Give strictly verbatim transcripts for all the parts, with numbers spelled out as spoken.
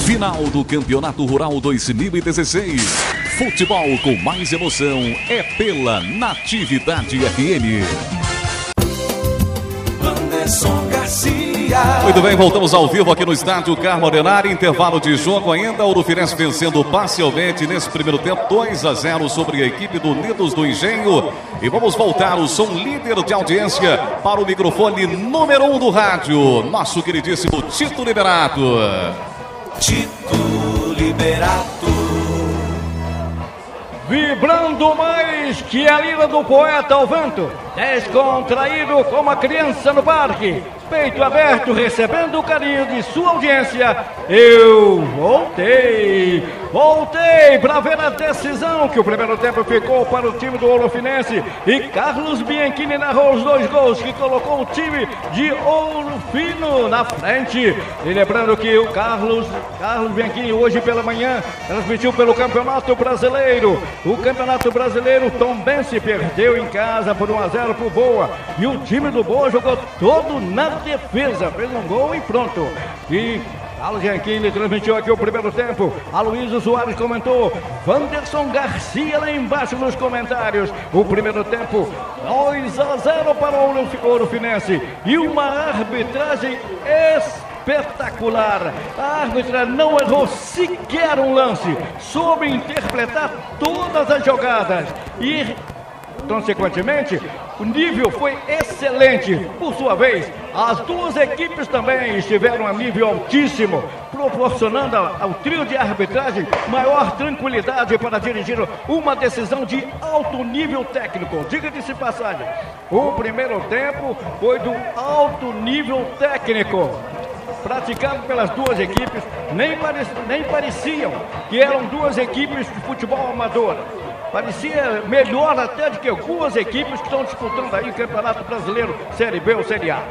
Final do Campeonato Rural dois mil e dezesseis. Futebol com mais emoção é pela Natividade F M. Anderson Garcia. Muito bem, voltamos ao vivo aqui no estádio Carmo Arenari. Intervalo de jogo ainda. O Urufinense vencendo parcialmente nesse primeiro tempo, dois a zero sobre a equipe do Unidos do Engenho. E vamos voltar o som líder de audiência para o microfone número um do rádio, nosso queridíssimo Tito Liberato. Tito Liberato. Vibrando mais que a lira do poeta ao vento, descontraído como a criança no parque, peito aberto recebendo o carinho de sua audiência, eu voltei, voltei para ver a decisão que o primeiro tempo ficou para o time do Urufinense e Carlos Bianchini narrou os dois gols que colocou o time de Ouro Fino na frente. E lembrando que o Carlos, Carlos Bianchini hoje pela manhã transmitiu pelo Campeonato Brasileiro. O Campeonato Brasileiro, Tombense perdeu em casa por um a zero pro Boa e o time do Boa jogou todo na defesa, fez um gol e pronto. E Carlos Bianchini transmitiu aqui o primeiro tempo. Aloysio Soares comentou. Wanderson Garcia lá embaixo nos comentários. O primeiro tempo, dois a zero para o Urufinense. E uma arbitragem espetacular. A árbitra não errou sequer um lance. Soube interpretar todas as jogadas. E, consequentemente, o nível foi excelente. Por sua vez, as duas equipes também estiveram a nível altíssimo, proporcionando ao trio de arbitragem maior tranquilidade para dirigir uma decisão de alto nível técnico. Diga-se passagem, o primeiro tempo foi do alto nível técnico, praticado pelas duas equipes. Nem, pareci, nem pareciam que eram duas equipes de futebol amador. Parecia melhor até do que algumas equipes que estão disputando aí o Campeonato Brasileiro, Série B ou Série A.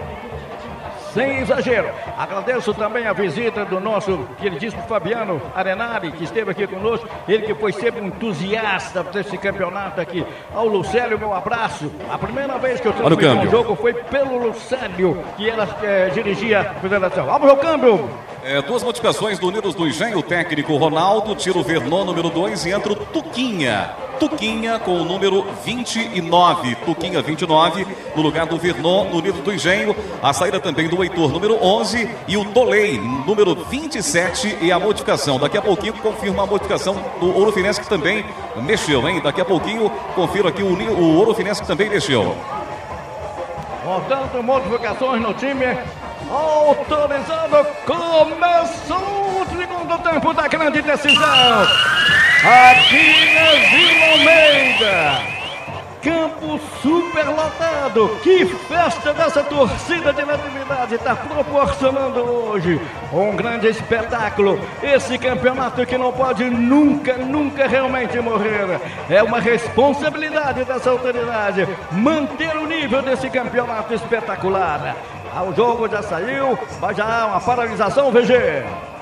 Sem exagero. Agradeço também a visita do nosso queridíssimo Fabiano Arenari, que esteve aqui conosco. Ele que foi sempre um entusiasta desse campeonato aqui. Ao Lucélio, meu abraço. A primeira vez que eu transmiti um jogo foi pelo Lucélio, que ela é, dirigia a federação. Vamos ao câmbio. É, duas modificações do Unidos do Engenho. O técnico Ronaldo tira o Vernon, número dois, e entra o Tuquinha. Tuquinha com o número vinte e nove. Tuquinha vinte e nove no lugar do Vernon no Unidos do Engenho. A saída também do Heitor, número onze, e o Tolei, número vinte e sete, e a modificação. Daqui a pouquinho confirma a modificação do Urufinense, que também mexeu, hein? Daqui a pouquinho confiro aqui o, o Urufinense, que também mexeu. Portanto, modificações no time. Autorizado, começou o segundo tempo da grande decisão aqui na Vila Almeida. Campo superlotado. Que festa dessa torcida de Natividade está proporcionando hoje. Um grande espetáculo. Esse campeonato que não pode nunca, nunca realmente morrer. É uma responsabilidade dessa autoridade manter o nível desse campeonato espetacular. O jogo já saiu, mas já há uma paralisação, V G.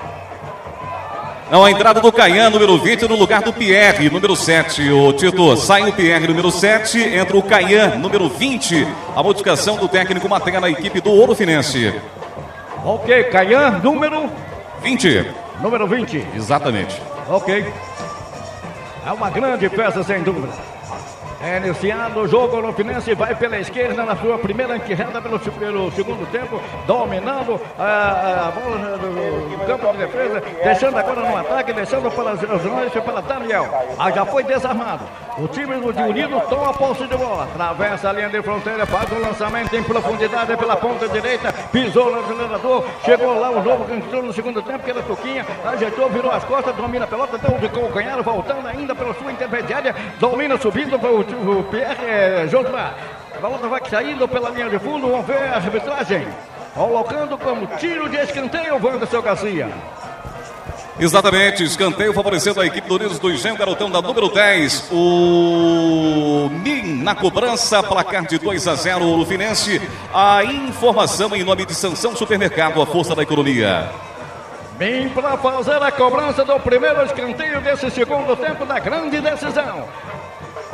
Não, a entrada do Caian, número vinte, no lugar do Pierre, número sete. O Tito, sai o Pierre, número sete, entra o Caian, número vinte. A modificação do técnico Matenha na equipe do Urufinense. Ok, Caian, número vinte. Número vinte. Exatamente. Ok. É uma grande festa, sem dúvida. É iniciado o jogo, o Urufinense vai pela esquerda na sua primeira enquerda pelo, pelo segundo tempo, dominando a, a bola do, do campo de defesa, deixando agora no ataque, deixando para as jornalistas, para Daniel. Ah, já foi desarmado. O time do Unido toma a posse de bola, atravessa a linha de fronteira, faz um lançamento em profundidade pela ponta direita, pisou no acelerador, chegou lá o jogo que entrou no segundo tempo, que era Tuquinha, ajeitou, virou as costas, domina a pelota, deu de calcanhar, voltando ainda pela sua intermediária, domina subindo para o O Pierre é, Josmar. A bola vai saindo pela linha de fundo. Vamos ver a arbitragem. Colocando como tiro de escanteio o Wanderson Garcia. Exatamente, escanteio favorecendo a equipe do Unidos do Engenho, garotão da número dez. O Min na cobrança, placar de dois a zero, o Urufinense. A informação em nome de Sansão Supermercado, a força da economia. Vem para fazer a cobrança do primeiro escanteio desse segundo tempo da grande decisão.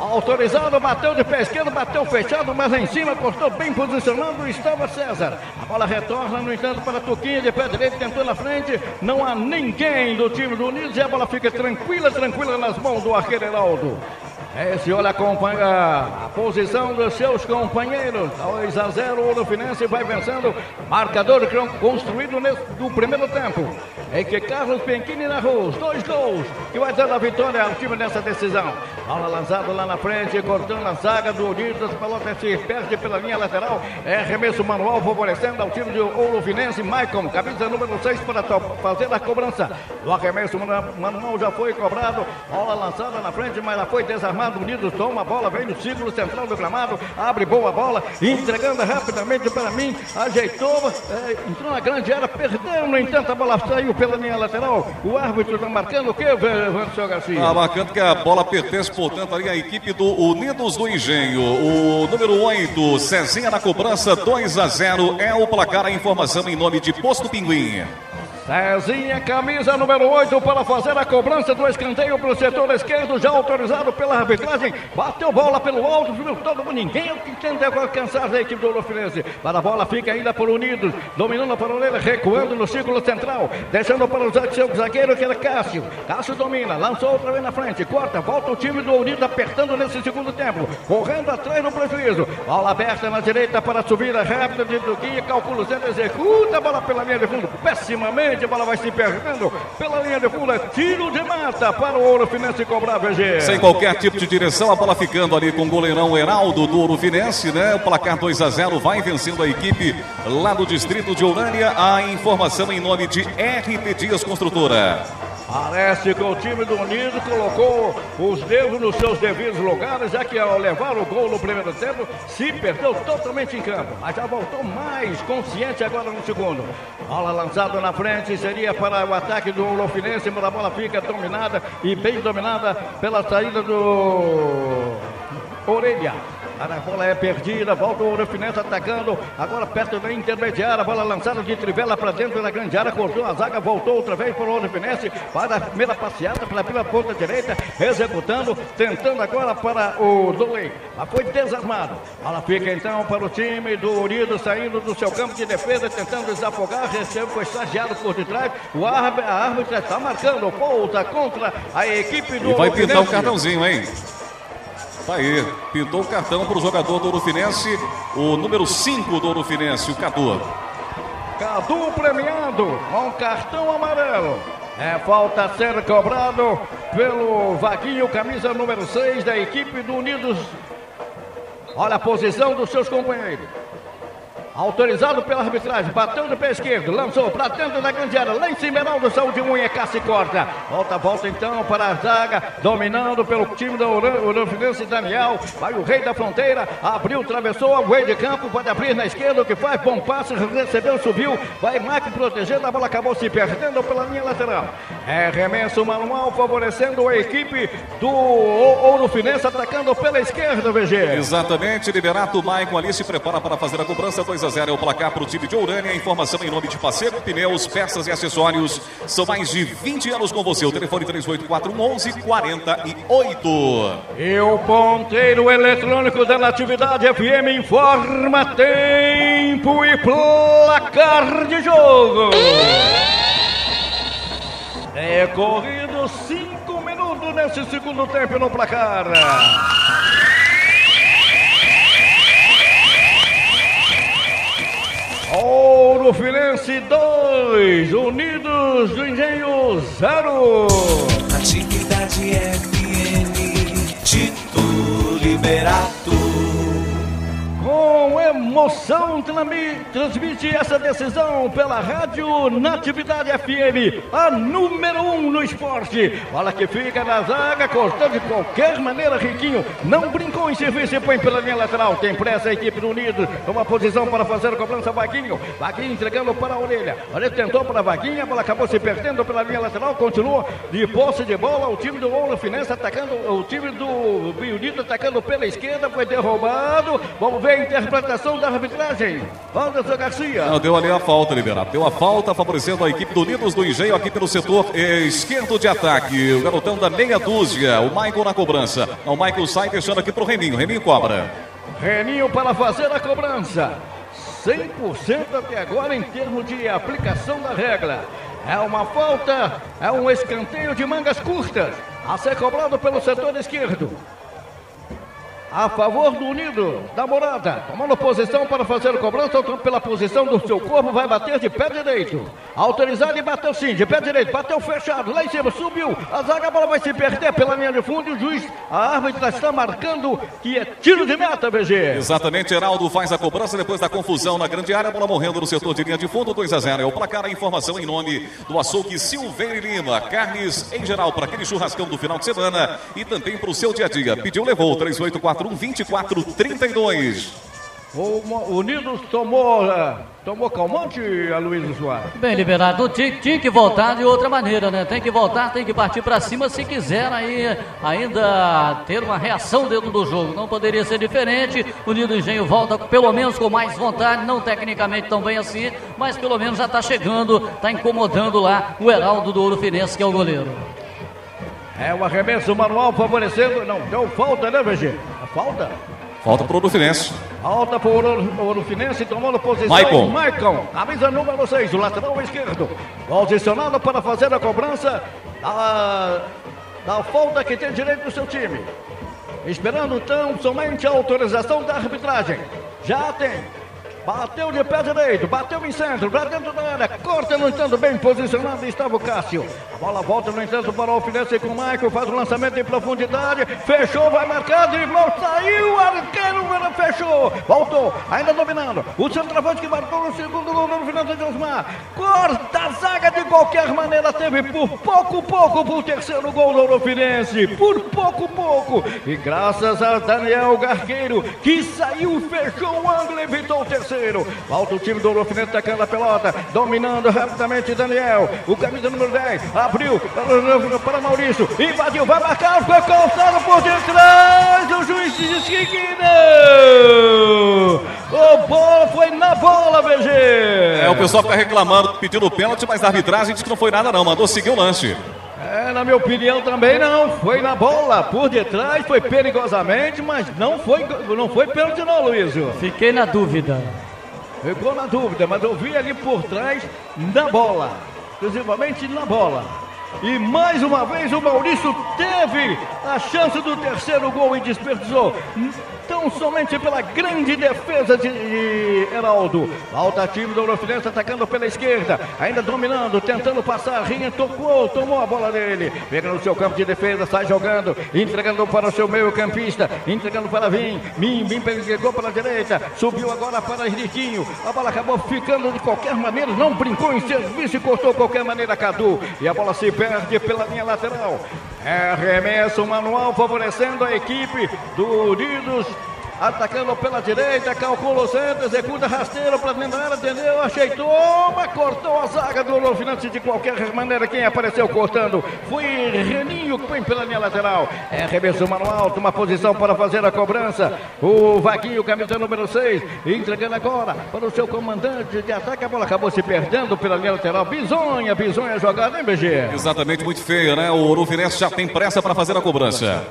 Autorizado, bateu de pé esquerdo, bateu fechado, mas lá em cima, cortou bem posicionando, estava César. A bola retorna, no entanto, para Tuquinha, de pé direito, tentou na frente. Não há ninguém do time do Unidos e a bola fica tranquila, tranquila nas mãos do arqueiro Heraldo. Esse olha acompanha a posição dos seus companheiros. dois a zero, o Ourofinense vai vencendo. Marcador construído no primeiro tempo. Em que Carlos Penquini narrou os dois gols que vai dando a vitória ao time nessa decisão. Bola lançada lá na frente, cortando a zaga do Unidos. A pelota se perde pela linha lateral. É arremesso manual favorecendo ao time do Ourofinense. Maicon, camisa número seis, para fazer a cobrança. O arremesso manual já foi cobrado. Bola lançada na frente, mas ela foi desarmada. Unidos toma a bola, vem no círculo central do gramado, abre boa bola, entregando rapidamente para mim, ajeitou, é, entrou na grande área, perdeu, no entanto a bola saiu pela linha lateral. O árbitro está marcando o que, Vanderson Garcia? Está marcando que a bola pertence, portanto, ali à equipe do Unidos do Engenho. O número oito, Cezinha na cobrança, dois a zero, é o placar. A informação em nome de Posto Pinguim. Cezinha, camisa número oito, para fazer a cobrança do escanteio para o setor esquerdo, já autorizado pela arbitragem. Bateu bola pelo alto, viu todo mundo, ninguém tenta alcançar a equipe do Ourofinense. Para a bola fica ainda por Unidos, dominando para o Orelha, recuando no círculo central, deixando para o seu zagueiro, que era Cássio. Cássio domina, lançou outra vez na frente, corta, volta o time do Unidos apertando nesse segundo tempo, correndo atrás no prejuízo. Bola aberta na direita para subir a rápida de Duquinha, calcula o centro, executa a bola pela linha de fundo, pessimamente. A bola vai se perdendo pela linha de fundo. Tiro de mata para o Ourofinense cobrar, V G. Sem qualquer tipo de direção, a bola ficando ali com o goleirão Heraldo do Ourofinense, né? O placar dois a zero vai vencendo a equipe lá do distrito de Orânia. A informação em nome de R T Dias Construtora. Parece que o time do Unido colocou os dedos nos seus devidos lugares, já que ao levar o gol no primeiro tempo, se perdeu totalmente em campo. Mas já voltou mais consciente agora no segundo. Bola lançada na frente, seria para o ataque do Ourofinense, mas a bola fica dominada e bem dominada pela saída do Orelha. A bola é perdida, volta o Ourofinense atacando, agora perto da intermediária, bola lançada de trivela para dentro da grande área, cortou a zaga, voltou outra vez para o Ourofinense, para a primeira passeada pela, pela ponta direita, executando, tentando agora para o Doley, mas foi desarmado. Ela fica então para o time do Unido, saindo do seu campo de defesa, tentando desafogar, recebe, foi estagiado por detrás, o árbitro, a árbitra está marcando volta contra a equipe do E vai Ourofinense. pintar um cartãozinho, hein? Tá aí, pintou o cartão para o jogador do Ourofinense, o número cinco do Ourofinense, o Cadu. Cadu premiado com cartão amarelo. É falta a ser cobrado pelo Vaguinho, camisa número seis da equipe do Unidos. Olha a posição dos seus companheiros. Autorizado pela arbitragem, bateu de pé esquerdo, lançou para dentro da grande área, lá em cima, Heraldo, saiu de unha, Cássio corta. Volta, volta então para a zaga, dominando pelo time do Ourofinense, Daniel. Vai o rei da fronteira, abriu, atravessou o meio de campo, pode abrir na esquerda, o que faz, bom passe, recebeu, subiu, vai Mike protegendo, a bola acabou se perdendo pela linha lateral. É remesso manual, favorecendo a equipe do Ourofinense, atacando pela esquerda, V G. Exatamente, Liberato Maicon ali se prepara para fazer a cobrança. Dois a zero é o placar para o time de Orânia. Informação em nome de Passeco Pneus, peças e acessórios. São mais de vinte anos com você. O telefone três oito quatro um um um quatro oito. E o ponteiro eletrônico da Natividade F M informa tempo e placar de jogo. Decorrido cinco minutos nesse segundo tempo no placar. Ourofinense dois, Unidos do Engenho zero. Natividade F M, Tito Liberato. Com emoção transmite essa decisão pela Rádio Natividade F M, a número um no esporte. Bola que fica na zaga, cortando de qualquer maneira, Riquinho não brincou em serviço e põe pela linha lateral. Tem pressa a equipe do Unidos, uma posição para fazer a cobrança, Vaguinho. Vaguinho entregando para a Orelha. Ele tentou para a Vaguinha, a bola acabou se perdendo pela linha lateral, continua de posse de bola. O time do Ourofinense atacando, o time do Unidos atacando pela esquerda, foi derrubado. Vamos ver a interpretação da arbitragem. Anderson Garcia. Não, deu ali a falta, Liberato. Deu a falta, favorecendo a equipe do Unidos do Engenho aqui pelo setor eh, esquerdo de ataque. O garotão da meia dúzia, o Michael na cobrança. O Michael sai deixando aqui pro Reninho. Reninho cobra. Reninho para fazer a cobrança. cem por cento até agora em termos de aplicação da regra. É uma falta, é um escanteio de mangas curtas a ser cobrado pelo setor esquerdo. A favor do Unido, da Morada, tomando posição para fazer a cobrança, pela posição do seu corpo, vai bater de pé direito. Autorizado e bateu sim, de pé direito, bateu fechado, lá em cima, subiu, a zaga, a bola vai se perder pela linha de fundo e o juiz, a árbitra está marcando que é tiro de meta, B G. Exatamente, Heraldo faz a cobrança depois da confusão na grande área, a bola morrendo no setor de linha de fundo, dois a zero. É o placar, a informação em nome do açougue Silveira e Lima, carnes em geral para aquele churrascão do final de semana e também para o seu dia a dia. Pediu, levou, três oito quatro um, vinte e quatro trinta e dois. O Unidos tomou, uh, tomou calmante, Aloysio Soares. Bem, Liberato, tinha, tinha que voltar de outra maneira, né? Tem que voltar, tem que partir para cima se quiser aí ainda ter uma reação dentro do jogo. Não poderia ser diferente. O Unido Engenho volta pelo menos com mais vontade, não tecnicamente tão bem assim, mas pelo menos já está chegando, está incomodando lá o Heraldo do Ouro Finense, que é o goleiro. É o arremesso manual favorecendo, não, deu falta, né, V G? A falta? Falta pro Ouro Finense. Falta pro Ouro, Ouro Finense, tomando posição. Maicon. Maicon, camisa número seis, o lateral esquerdo. Posicionado para fazer a cobrança da, da falta que tem direito do seu time. Esperando então somente a autorização da arbitragem. Já tem. Bateu de pé direito, bateu em centro, para dentro da área, corta no entanto, bem posicionado estava o Cássio. A bola volta no entanto para o Alfinense com o Michael, faz o lançamento em profundidade, fechou, vai marcar, driblou, saiu, arqueiro, fechou, voltou, ainda dominando. O centroavante que marcou no segundo gol no final de Osmar, corta a zaga de qualquer maneira, teve por pouco, pouco pro terceiro gol do Ourofinense, por pouco, pouco. E graças a Daniel Garqueiro, que saiu, fechou o ângulo, evitou o terceiro. Volta o time do Ourofinense tacando a pelota, dominando rapidamente Daniel, o camisa número dez, abriu para Maurício, invadiu, vai marcar, foi calçado por detrás, o juiz disse que não, o bola foi na bola, V G. É, o pessoal fica reclamando, pedindo pênalti, mas a arbitragem disse que não foi nada não, mandou seguir o lance. É, na minha opinião também não, foi na bola, por detrás, foi perigosamente, mas não foi, não foi pênalti não, Luísio. Fiquei na dúvida. Ficou na dúvida, mas eu vi ali por trás, na bola, exclusivamente na bola. E mais uma vez o Maurício teve a chance do terceiro gol e desperdiçou. Então somente pela grande defesa de Heraldo. Volta time do Ourofinense atacando pela esquerda. Ainda dominando, tentando passar. Rinha tocou, tomou a bola dele. Pega no seu campo de defesa, sai jogando. Entregando para o seu meio campista. Entregando para Vim. Vim, Vim pegou para a direita. Subiu agora para Riquinho. A bola acabou ficando de qualquer maneira. Não brincou em serviço e cortou de qualquer maneira Cadu. E a bola se perde pela linha lateral. É arremesso manual favorecendo a equipe do Unidos. Atacando pela direita, calcula o centro, executa rasteiro para dentro da área, entendeu? Acheitou, mas cortou a zaga do Ourofinense de qualquer maneira. Quem apareceu cortando foi Reninho, que vem pela linha lateral. É arremesso manual, uma posição para fazer a cobrança. O Vaguinho, camisa número seis, entregando agora para o seu comandante de ataque. A bola acabou se perdendo pela linha lateral. Bizonha, bizonha jogada, hein, B G? Exatamente, muito feia, né? O Ourofinense já tem pressa para fazer a cobrança.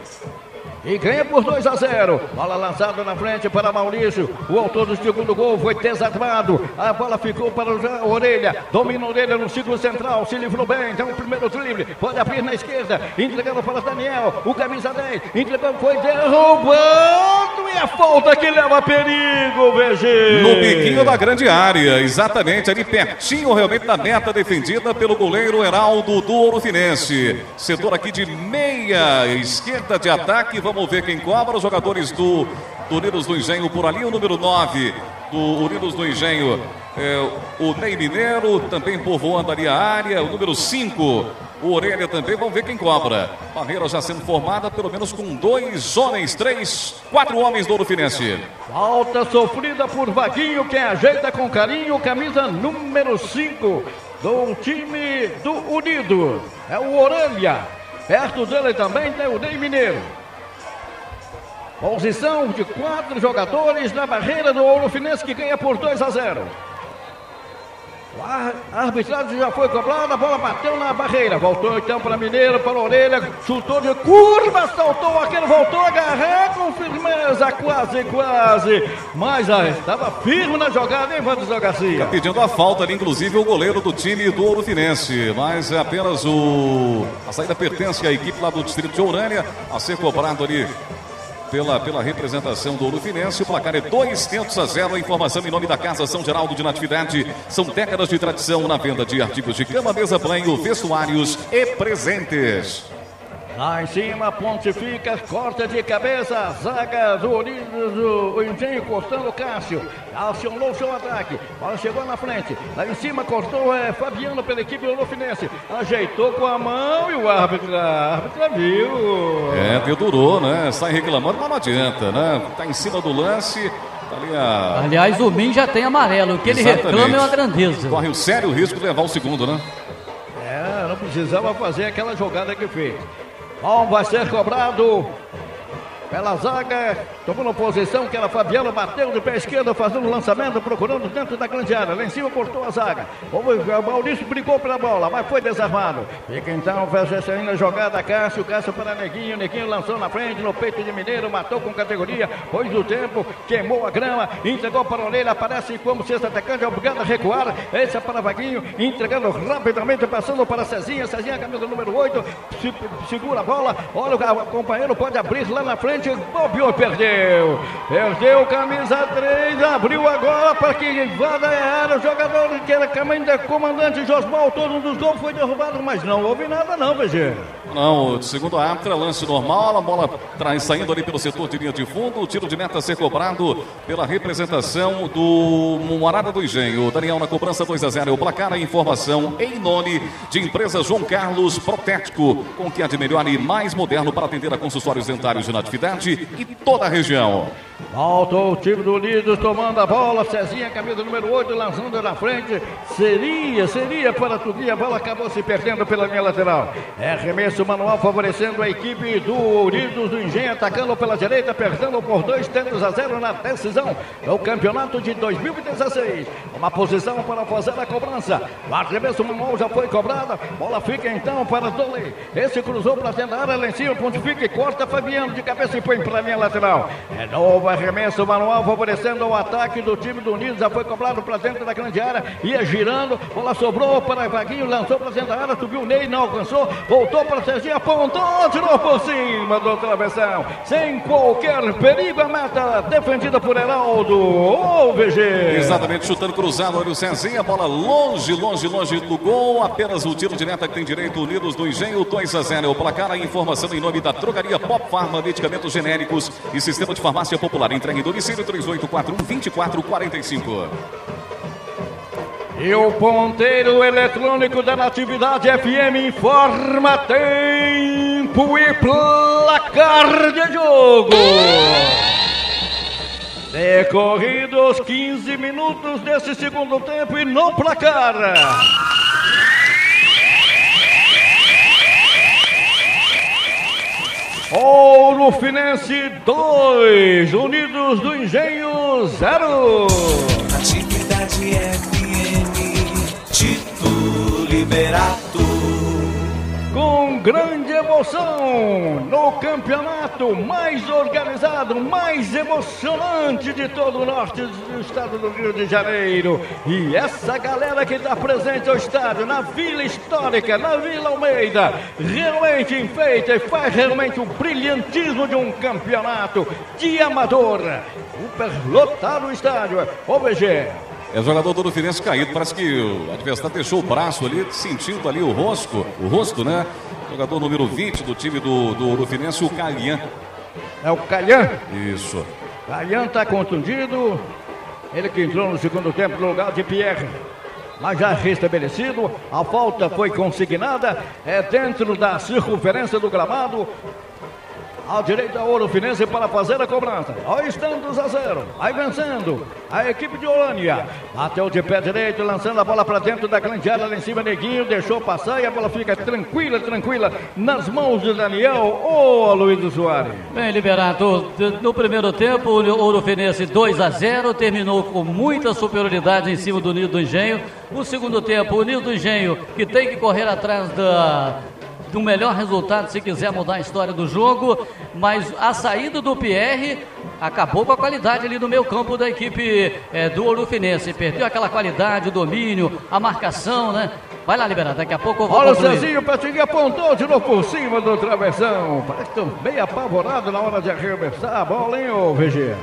E ganha por dois a zero. Bola lançada na frente para Maurício. O autor do segundo gol foi desarmado. A bola ficou para o Orelha. Domina Orelha no círculo central. Se livrou bem. Então o primeiro drible. Pode abrir na esquerda. Entregando para Daniel. O camisa dez. Entregando. Foi derrubando. E a falta que leva perigo, V G. No biquinho da grande área. Exatamente. Ali pertinho realmente da meta defendida pelo goleiro Heraldo do Ourofinense. Setor aqui de meia esquerda de ataque. Vamos ver quem cobra. Os jogadores do, do Unidos do Engenho por ali. O número nove do Unidos do Engenho, é, o Ney Mineiro, também povoando ali a área. O número cinco, o Orelha também. Vamos ver quem cobra. Barreira já sendo formada, pelo menos com dois homens, três, quatro homens do Ourofinense. Falta sofrida por Vaguinho, que ajeita com carinho. Camisa número cinco do time do Unido. É o Orelha. Perto dele também tem o Ney Mineiro. Posição de quatro jogadores na barreira do Ouro Finense, que ganha por dois a zero. A arbitragem já foi cobrada, a bola bateu na barreira. Voltou então para Mineiro, para a orelha, chutou de curva, saltou aquele, voltou a agarrar com firmeza, quase, quase. Mas ah, estava firme na jogada, hein, Wanderson Garcia? Tá pedindo a falta ali, inclusive, o goleiro do time do Ouro Finense. Mas é apenas o... a saída pertence à equipe lá do distrito de Ourânia, a ser cobrado ali Pela, pela representação do Ouro Finense. O placar é dois tentos a zero. A informação em nome da Casa São Geraldo de Natividade. São décadas de tradição na venda de artigos de cama, mesa, banho, vestuários e presentes. Lá em cima, Pontifica, corta de cabeça, zaga do Unidos, o Engenho cortando o Cássio, acionou o seu ataque, bola chegou na frente, lá em cima cortou é, Fabiano pela equipe do Ouro Finense, ajeitou com a mão e o árbitro, a árbitra viu. É, dedurou, né? Sai reclamando, mas não adianta, né? Tá em cima do lance. Tá ali a... Aliás, o Min já tem amarelo, o que ele Exatamente. reclama é uma grandeza. Corre o sério risco de levar o segundo, né? É, não precisava fazer aquela jogada que fez. Bom, vai ser cobrado pela zaga, tomando posição, que era Fabiano, bateu de pé esquerdo, fazendo o lançamento, procurando dentro da grande área, lá em cima cortou a zaga, o Maurício brigou pela bola, mas foi desarmado, fica então, faz essa ainda jogada, Cássio, Cássio para Neguinho, Neguinho lançou na frente, no peito de Mineiro, matou com categoria, pôs do tempo, queimou a grama, entregou para a orelha, aparece como sexto atacante, é obrigado a recuar, esse é para Vaguinho, entregando rapidamente, passando para Cezinha, Cezinha, camisa número oito, se, segura a bola, olha o companheiro, pode abrir lá na frente, bobeou, perdeu, perdeu, camisa três, abriu agora para que vada a área, o jogador que era comandante Josmal, todos os gols foi derrubado, mas não houve nada não, V G. Não, segundo a árbitra, lance normal, a bola traz, saindo ali pelo setor de linha de fundo, o tiro de meta a ser cobrado pela representação do Morada do Engenho. Daniel na cobrança, dois a zero, é o placar, a informação em nome de empresa João Carlos Protético, com o que há de melhor e mais moderno para atender a consultórios dentários de Natividade e toda a região. Voltou o time do Unidos tomando a bola, Cezinha, camisa número oito, lançando na frente, seria, seria para Tuguinho, a bola acabou se perdendo pela linha lateral. É arremesso manual favorecendo a equipe do Unidos do Engenho, atacando pela direita, perdendo por dois tentos a zero na decisão do campeonato de dois mil e dezesseis. Uma posição para fazer a cobrança, o arremesso manual já foi cobrado, bola fica então para Dolly, esse cruzou para dentro da área, lá em cima, Pontifica e corta, Fabiano de cabeça e põe para a linha lateral. É novo arremesso manual favorecendo o ataque do time do Unidos, já foi cobrado para dentro da grande área, ia girando, bola sobrou para Vaguinho, lançou para dentro da área, subiu o Ney, não alcançou, voltou para Serginho, apontou, tirou por cima do travessão, sem qualquer perigo, a meta defendida por Heraldo, ô V G. Exatamente, chutando cruzado, olha o Cezinha, a bola longe, longe, longe do gol, apenas o tiro de meta que tem direito, Unidos do Engenho, dois a zero, é o placar, a informação em nome da Drogaria Pop Farma, medicamentos genéricos e sistema de farmácia popular. Entregue em domicílio três oito quatro um, dois quatro quatro cinco. E o ponteiro eletrônico da Natividade F M informa tempo e placar de jogo. Decorridos quinze minutos desse segundo tempo e no placar. Ouro Finense dois, Unidos do Engenho zero. Natividade F M, Tito Liberato. Com grande emoção no campeonato mais organizado, mais emocionante de todo o norte do estado do Rio de Janeiro. E essa galera que está presente ao estádio, na Vila Histórica, na Vila Almeida, realmente enfeita e faz realmente o brilhantismo de um campeonato de amador. Superlotado o estádio, O V G. É o jogador do Ouro Finense caído, parece que o adversário deixou o braço ali, sentindo ali o rosto, o rosto, né? Jogador número vinte do time do, do Ouro Finense, o Calhan. É o Calhan? Isso. Calhan está contundido, ele que entrou no segundo tempo no lugar de Pierre. Mas já restabelecido, a falta foi consignada, é dentro da circunferência do gramado. Ao direito da Ouro Finense para fazer a cobrança. Ó, estão dois a zero. Aí vencendo a equipe de Olânia. Bateu de pé direito, lançando a bola para dentro da grande área. Lá em cima, Neguinho deixou passar e a bola fica tranquila, tranquila nas mãos de Daniel. Ô, Luiz Soares. Bem, Liberato, no primeiro tempo, o Ouro Finense dois a zero. Terminou com muita superioridade em cima do Unido do Engenho. No segundo tempo, o Unido do Engenho, que tem que correr atrás da... do melhor resultado se quiser mudar a história do jogo, mas a saída do Pierre acabou com a qualidade ali no meio campo da equipe é, do Ouro Finense, perdeu aquela qualidade, o domínio, a marcação, né? Vai lá, Liberato, daqui a pouco eu vou Olha concluir. o Cezinho, o Patinho apontou de novo por cima do travessão, parece que estão bem apavorados na hora de arremessar a bola, hein, ô V G?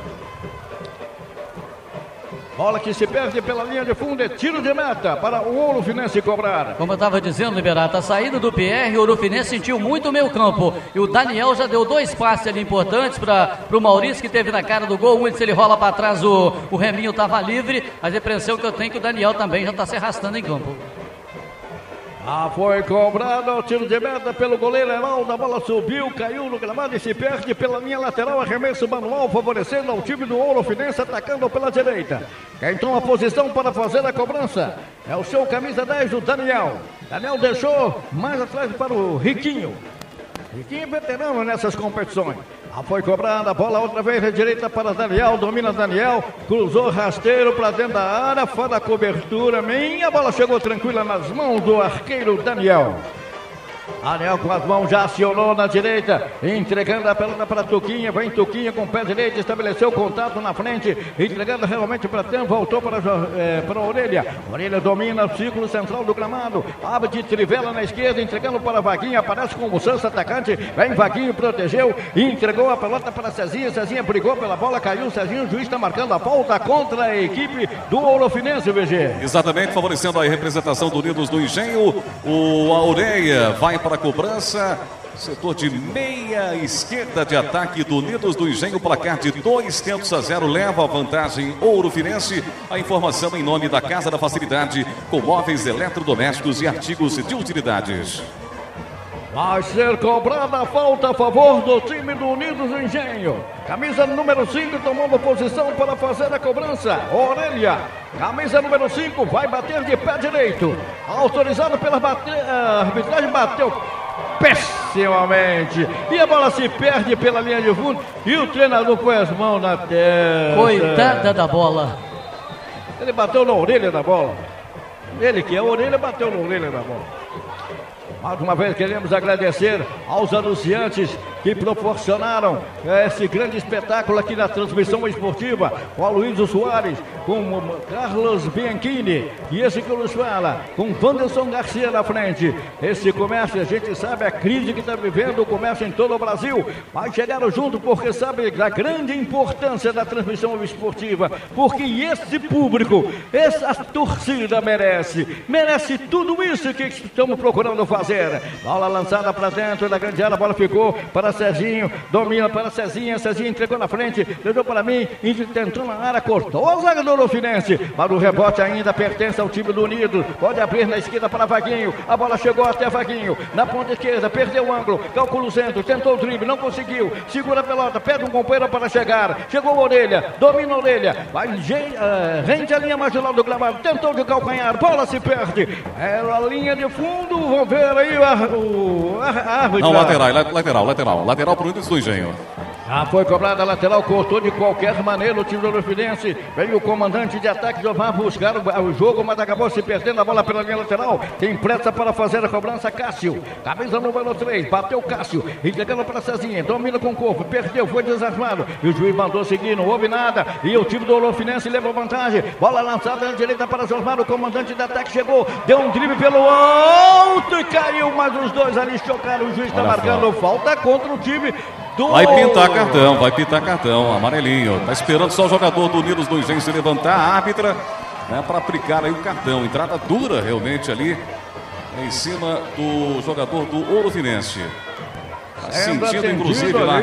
Bola que se perde pela linha de fundo, é tiro de meta para o Ouro Finense cobrar. Como eu estava dizendo, Liberato, a saída do Pierre, o Ouro Finense sentiu muito o meio campo. E o Daniel já deu dois passes ali importantes para o Maurício, que teve na cara do gol. Um, se ele rola para trás, o, o Reminho estava livre. Mas a impressão que eu tenho é que o Daniel também já está se arrastando em campo. Ah, foi cobrado o tiro de meta pelo goleiro Heraldo, a bola subiu, caiu no gramado e se perde pela linha lateral, arremesso manual, favorecendo ao time do Ouro Finense, atacando pela direita. Quem toma a posição para fazer a cobrança é o seu camisa dez, o Daniel. Daniel deixou mais atrás para o Riquinho. Riquinho é veterano nessas competições. Ah, foi cobrada, a bola outra vez à direita para Daniel, domina Daniel, cruzou rasteiro para dentro da área, fora da cobertura, minha bola chegou tranquila nas mãos do arqueiro Daniel. Daniel com as mãos já acionou na direita, entregando a pelota para Tuquinha, vem Tuquinha com o pé direito, estabeleceu contato na frente, entregando realmente para tempo, voltou para, é, para a Orelha. Orelha domina o círculo central do gramado, abre de trivela na esquerda, entregando para Vaguinho, aparece com o Santos atacante, vem Vaguinho, protegeu, entregou a pelota para Cezinha, Cezinha brigou pela bola, caiu, Cezinho, o juiz está marcando a falta contra a equipe do Ouro Finense, V G. Exatamente, favorecendo a representação do Unidos do Engenho, o Aureia vai para a cobrança, setor de meia esquerda de ataque do Unidos do Engenho, placar de dois tentos a zero, leva a vantagem Ouro Finense. A informação em nome da Casa da Facilidade, com móveis eletrodomésticos e artigos de utilidades. Vai ser cobrada a falta a favor do time do Unidos do Engenho. Camisa número cinco tomando posição para fazer a cobrança. Orelha, camisa número cinco, vai bater de pé direito. Autorizado pela bate... a arbitragem, bateu pessimamente. E a bola se perde pela linha de fundo. E o treinador põe as mãos na testa. Coitada da bola. Ele bateu na orelha da bola. Ele que é a orelha, bateu na orelha da bola. Mais uma vez queremos agradecer aos anunciantes que proporcionaram esse grande espetáculo aqui na transmissão esportiva, com a Luiz Soares, com o Carlos Bianchini e esse que nos fala, com Wanderson Garcia na frente. Esse comércio, a gente sabe a crise que está vivendo o comércio em todo o Brasil, mas chegaram junto porque sabe da grande importância da transmissão esportiva, porque esse público, essa torcida merece, merece tudo isso que estamos procurando fazer. Bola lançada para dentro da grande área, a bola ficou para Cezinho, domina para Cezinha, Cezinha entregou na frente, deixou para mim, tentou na área, cortou a zaga do Ouro Finense, para o rebote ainda pertence ao time do Unido, pode abrir na esquerda para Vaguinho, a bola chegou até Vaguinho, na ponta esquerda, perdeu o ângulo, calcula o centro, tentou o drible, não conseguiu, segura a pelota, pede um companheiro para chegar, chegou a Orelha, domina a Orelha, vai, uh, rende a linha marginal do gramado, tentou de calcanhar, bola se perde, é a linha de fundo, vamos ver aí o árbitro. Não, lateral, lateral, lateral, lateral para o Unidos do Engenho. Já foi cobrada a lateral, cortou de qualquer maneira o time do Ouro Finense. Veio o comandante de ataque Jovar buscar o, o jogo, mas acabou se perdendo a bola pela linha lateral. Tem pressa para fazer a cobrança, Cássio. Camisa número três, bateu Cássio, entregando para Cezinha, domina com o corpo, perdeu, foi desarmado. E o juiz mandou seguir, não houve nada. E o time do Ouro Finense leva vantagem. Bola lançada na direita para Jovar, o comandante de ataque chegou, deu um drible pelo alto e caiu, mas os dois ali chocaram. O juiz está marcando falta contra o time do... Vai pintar cartão, vai pintar cartão, amarelinho. Tá esperando só o jogador do Unidos do Engenho se levantar, a árbitra, né, para aplicar aí o cartão. Entrada dura realmente ali em cima do jogador do Ouro Finense. Tá sentindo inclusive lá.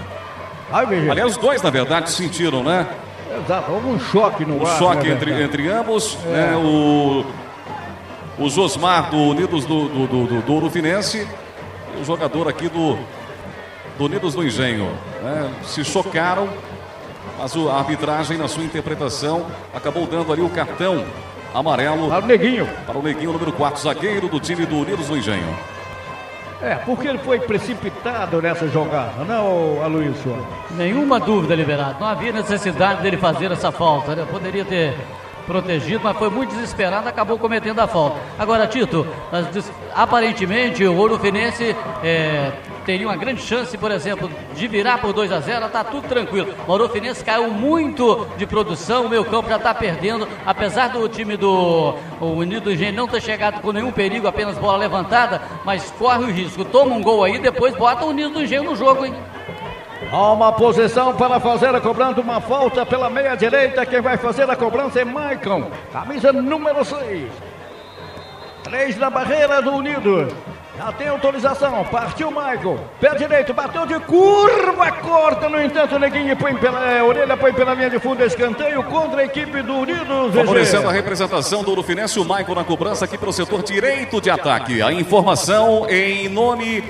Ai, aliás, os dois na verdade sentiram, né? Exato, houve um choque no ar. Um choque entre, entre ambos, é. né? O, o Josmar do Unidos do, do, do, do Ouro Finense e o jogador aqui do do Unidos do Engenho. Né? Se chocaram, mas a arbitragem, na sua interpretação, acabou dando ali o cartão amarelo para o Neguinho. Para o Neguinho, número quatro, zagueiro do time do Unidos do Engenho. É, porque ele foi precipitado nessa jogada, não, Aloysio? Nenhuma dúvida, Liberato. Não havia necessidade dele fazer essa falta, né? Poderia ter protegido, mas foi muito desesperado, acabou cometendo a falta. Agora, Tito, mas, aparentemente o Ouro Finense é, teria uma grande chance, por exemplo, de virar por dois a zero, está tudo tranquilo. O Ouro Finense caiu muito de produção, o meio campo já está perdendo, apesar do time do Unido do Engenho não ter chegado com nenhum perigo, apenas bola levantada, mas corre o risco, toma um gol aí, depois bota o Unido do Engenho no jogo, hein? Há uma posição para fazer a cobrança, uma falta pela meia direita. Quem vai fazer a cobrança é Maicon, camisa número seis. Três na barreira do Unido. Já tem autorização, partiu Maicon, pé direito, bateu de curva, corta, no entanto o Neguinho põe pela é, orelha, põe pela linha de fundo, escanteio contra a equipe do Unido. Favorecendo a representação do Ouro Finense, o Maicon na cobrança aqui pelo setor direito de ataque. A informação em nome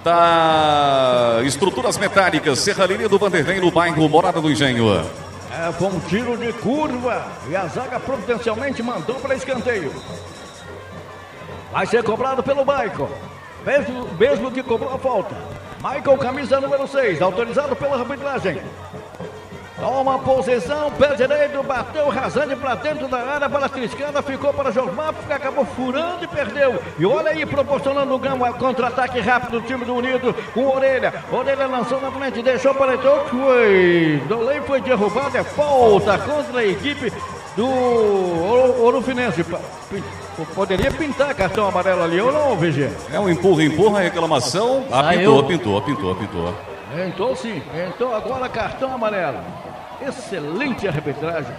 da Estruturas Metálicas Serralheria do Vanderlei, no bairro Morada do Engenho. É, foi um tiro de curva e a zaga providencialmente mandou para escanteio. Vai ser cobrado pelo Maicon, mesmo, mesmo que cobrou a falta. Maicon, camisa número seis, autorizado pela arbitragem. Toma posição, pé direito, bateu rasante para dentro da área, bola triscada, ficou para Josmar, acabou furando e perdeu. E olha aí, proporcionando o ganho, contra-ataque rápido do time do Unido, com Orelha. Orelha lançou na frente, deixou para o foi. Dolei foi derrubado, é falta contra a equipe do Ouro Finense. Poderia pintar cartão amarelo ali ou não, V G? É um empurra, empurra, reclamação. Ah, pintou, pintou, pintou, pintou. Entrou sim, entrou agora cartão amarelo. Excelente arbitragem.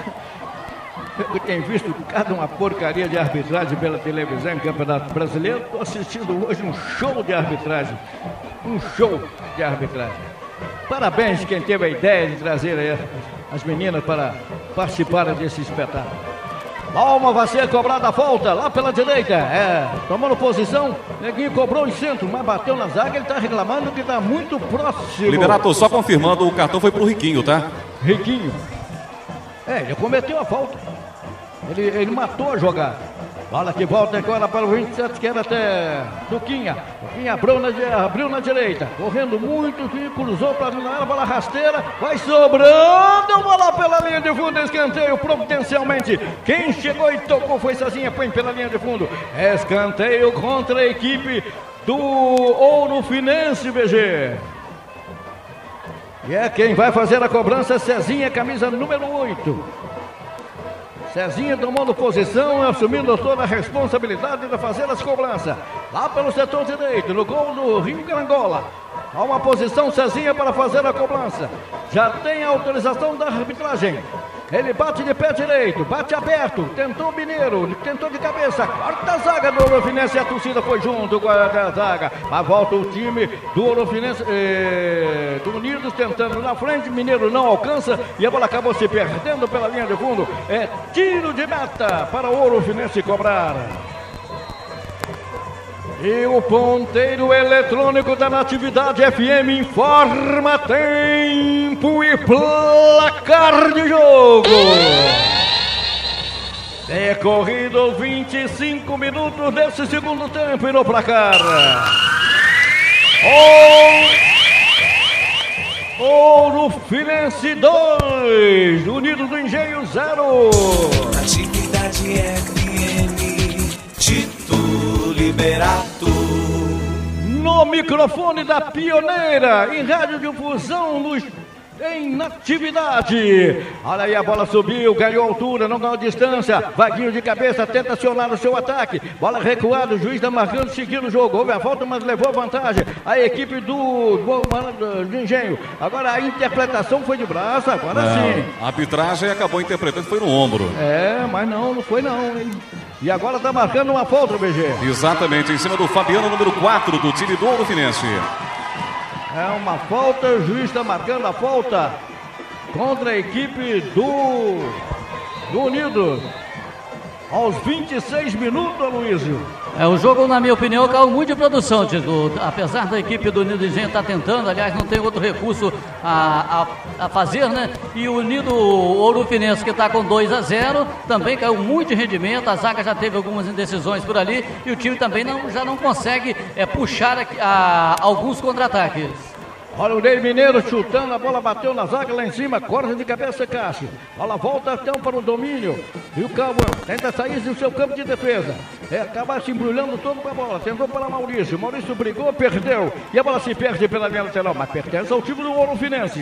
Eu tenho visto cada uma porcaria de arbitragem pela televisão em Campeonato Brasileiro. Estou assistindo hoje um show de arbitragem. Um show de arbitragem. Parabéns quem teve a ideia de trazer aí as meninas para participarem desse espetáculo. Palma vai ser cobrada a falta lá pela direita. É, tomando posição, Neguinho cobrou em centro, mas bateu na zaga. Ele está reclamando que está muito próximo. Liberato, só confirmando, o cartão foi pro Riquinho, tá? Riquinho. É, ele cometeu a falta. Ele, ele matou a jogada. Bola que volta agora para o vinte e sete, que era até Tuquinha. Tuquinha abriu na, abriu na direita, correndo muito, cruzou para a bola rasteira, vai sobrando, bola pela linha de fundo, escanteio providencialmente. Quem chegou e tocou foi Cezinha, põe pela linha de fundo. Escanteio contra a equipe do Ouro Finense, V G. E é quem vai fazer a cobrança, Cezinha, camisa número oito. Cezinha tomando posição, assumindo toda a responsabilidade de fazer as cobranças. Lá pelo setor direito, no gol do Rio Grangola. Há uma posição, Cezinha, para fazer a cobrança. Já tem a autorização da arbitragem. Ele bate de pé direito, bate aberto, tentou o Mineiro, tentou de cabeça, corta a zaga do Ouro Finense e a torcida foi junto com a zaga. Mas volta o time do Ouro Finense, eh, do Unidos, tentando na frente, Mineiro não alcança e a bola acabou se perdendo pela linha de fundo. É tiro de meta para o Ouro Finense cobrar. E o ponteiro eletrônico da Natividade F M informa tempo e placar de jogo. Decorridos vinte e cinco minutos desse segundo tempo e no placar. Ouro Finense dois, Unidos do Engenho zero. Natividade F M, Tito Liberato. No microfone da Pioneira, em radiodifusão nos, em Natividade. Olha aí, a bola subiu, ganhou altura, não ganhou distância. Vaguinho de cabeça, tenta acionar o seu ataque. Bola recuada, o juiz está marcando, seguindo o jogo. Houve a falta, mas levou vantagem. A equipe do, do, do Engenho. Agora a interpretação foi de braço, agora não, sim. A arbitragem acabou interpretando, foi no ombro. É, mas não, não foi não, hein? E agora está marcando uma falta, B G. Exatamente, em cima do Fabiano, número quatro do time do Ouro Finense. É uma falta, o juiz está marcando a falta contra a equipe do, do Unido. aos vinte e seis minutos, Aloysio. É, o jogo, na minha opinião, caiu muito de produção, Tito. Apesar da equipe do Unido Engenho estar tentando, aliás, não tem outro recurso a, a, a fazer, né? E o Unido Ourofinense, que está com dois a zero, também caiu muito de rendimento. A zaga já teve algumas indecisões por ali e o time também não, já não consegue é, puxar a, a, alguns contra-ataques. Olha o Ney Mineiro chutando, a bola bateu na zaga lá em cima, corta de cabeça Cássio. Bola volta então para o domínio. E o Cauã tenta sair do seu campo de defesa. É, acaba se embrulhando todo com a bola. Tentou para Maurício. Maurício brigou, perdeu. E a bola se perde pela linha lateral, mas pertence ao time do Ourofinense.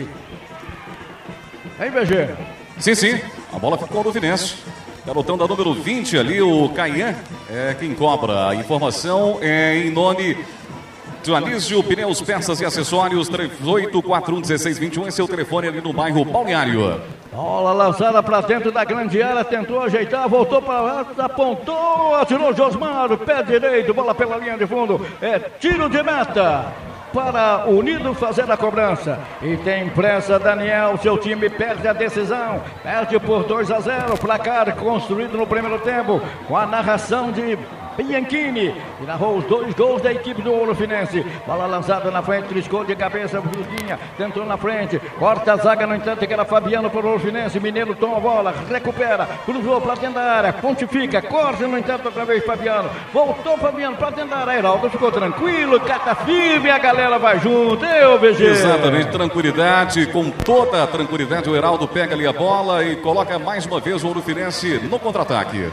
Hein, B G? Sim, sim. A bola ficou no Ourofinense. Garotão da número vinte ali, o Caian, é quem cobra. A informação é em nome do Anísio Pneus, Peças e Acessórios, três oito quatro um um seis dois um, esse é o telefone ali no bairro Balneário. Bola lançada para dentro da grande área, tentou ajeitar, voltou para lá, apontou, atirou Josmar, pé direito, bola pela linha de fundo, é tiro de meta para o Unido fazer a cobrança. E tem pressa Daniel, seu time perde a decisão, perde por dois a zero, placar construído no primeiro tempo, com a narração de Bianchini, que narrou os dois gols da equipe do Ourofinense. Bola lançada na frente, triscou de cabeça, Virguinha tentou na frente, corta a zaga, no entanto, que era Fabiano para o Ourofinense. Mineiro toma a bola, recupera, cruzou para dentro da área, pontifica, corta, no entanto, outra vez Fabiano, voltou Fabiano para dentro da área. Heraldo ficou tranquilo, cata firme, a galera vai junto, eu, B G. Exatamente, tranquilidade, com toda a tranquilidade, o Heraldo pega ali a bola e coloca mais uma vez o Ourofinense no contra-ataque.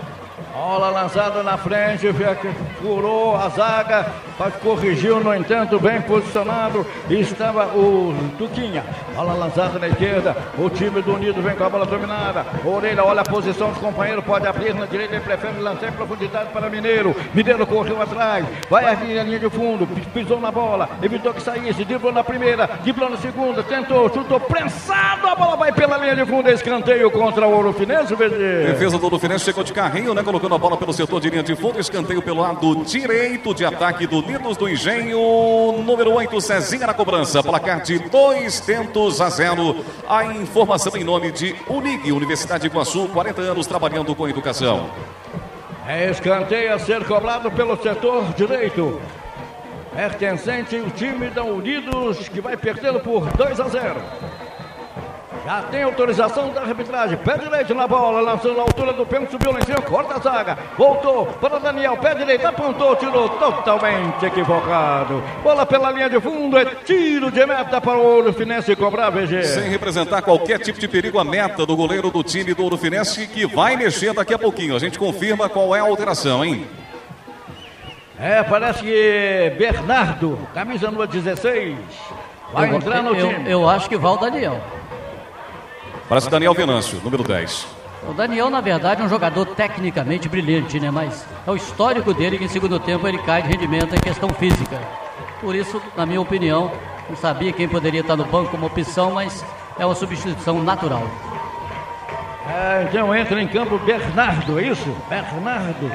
Bola lançada na frente, furou a zaga, corrigiu, no entanto, bem posicionado, estava o Tuquinha. Bola lançada na esquerda, o time do Unido vem com a bola dominada. Orelha olha a posição dos companheiros, pode abrir na direita, ele prefere lançar em profundidade para Mineiro. Mineiro correu atrás, vai aqui na linha de fundo, pisou na bola, evitou que saísse, driblou na primeira, driblou na segunda, tentou, chutou, prensado, a bola vai pela linha de fundo, escanteio contra o Ourofinense, B G. Defesa do Ourofinense chegou de carrinho, né, colocando a bola pelo setor de linha de fundo, escanteio pelo lado direito de ataque do Unidos do Engenho, número oito, Cezinha na cobrança, placar de dois tentos a zero. A informação em nome de Unig, Universidade de Iguaçu, quarenta anos trabalhando com educação. É escanteio a ser cobrado pelo setor direito, pertencente ao time da Unidos, que vai perdê-lo por dois a zero. Já tem autorização da arbitragem, pé direito na bola, lançando na altura do pênalti, subiu lá em cima, corta a zaga, voltou para Daniel, pé direito, apontou, tirou totalmente equivocado. Bola pela linha de fundo, é tiro de meta para o Ourofinense cobrar, B G. Sem representar qualquer tipo de perigo, a meta do goleiro do time do Ourofinense, que vai mexer daqui a pouquinho. A gente confirma qual é a alteração, hein? É, parece que Bernardo, camisa número dezesseis, vai eu, entrar no eu, time. Eu acho que vai o Daniel. Parece Daniel Venâncio, número dez. O Daniel, na verdade, é um jogador tecnicamente brilhante, né? Mas é o histórico dele que em segundo tempo ele cai de rendimento em questão física. Por isso, na minha opinião, não sabia quem poderia estar no banco como opção, mas é uma substituição natural. É, então entra em campo Bernardo, é isso? Bernardo.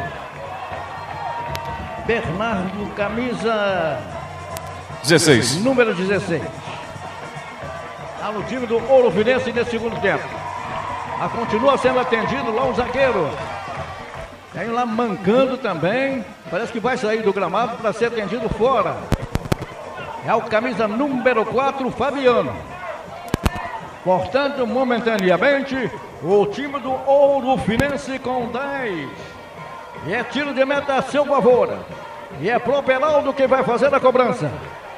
Bernardo, camisa dezesseis. Número dezesseis. Está no time do Ourofinense nesse segundo tempo. A continua sendo atendido lá o zagueiro. Tem lá mancando também. Parece que vai sair do gramado para ser atendido fora. É o camisa número quatro, Fabiano. Portanto, momentaneamente, o time do Ourofinense com dez. E é tiro de meta a seu favor. E é pro Heraldo que vai fazer a cobrança.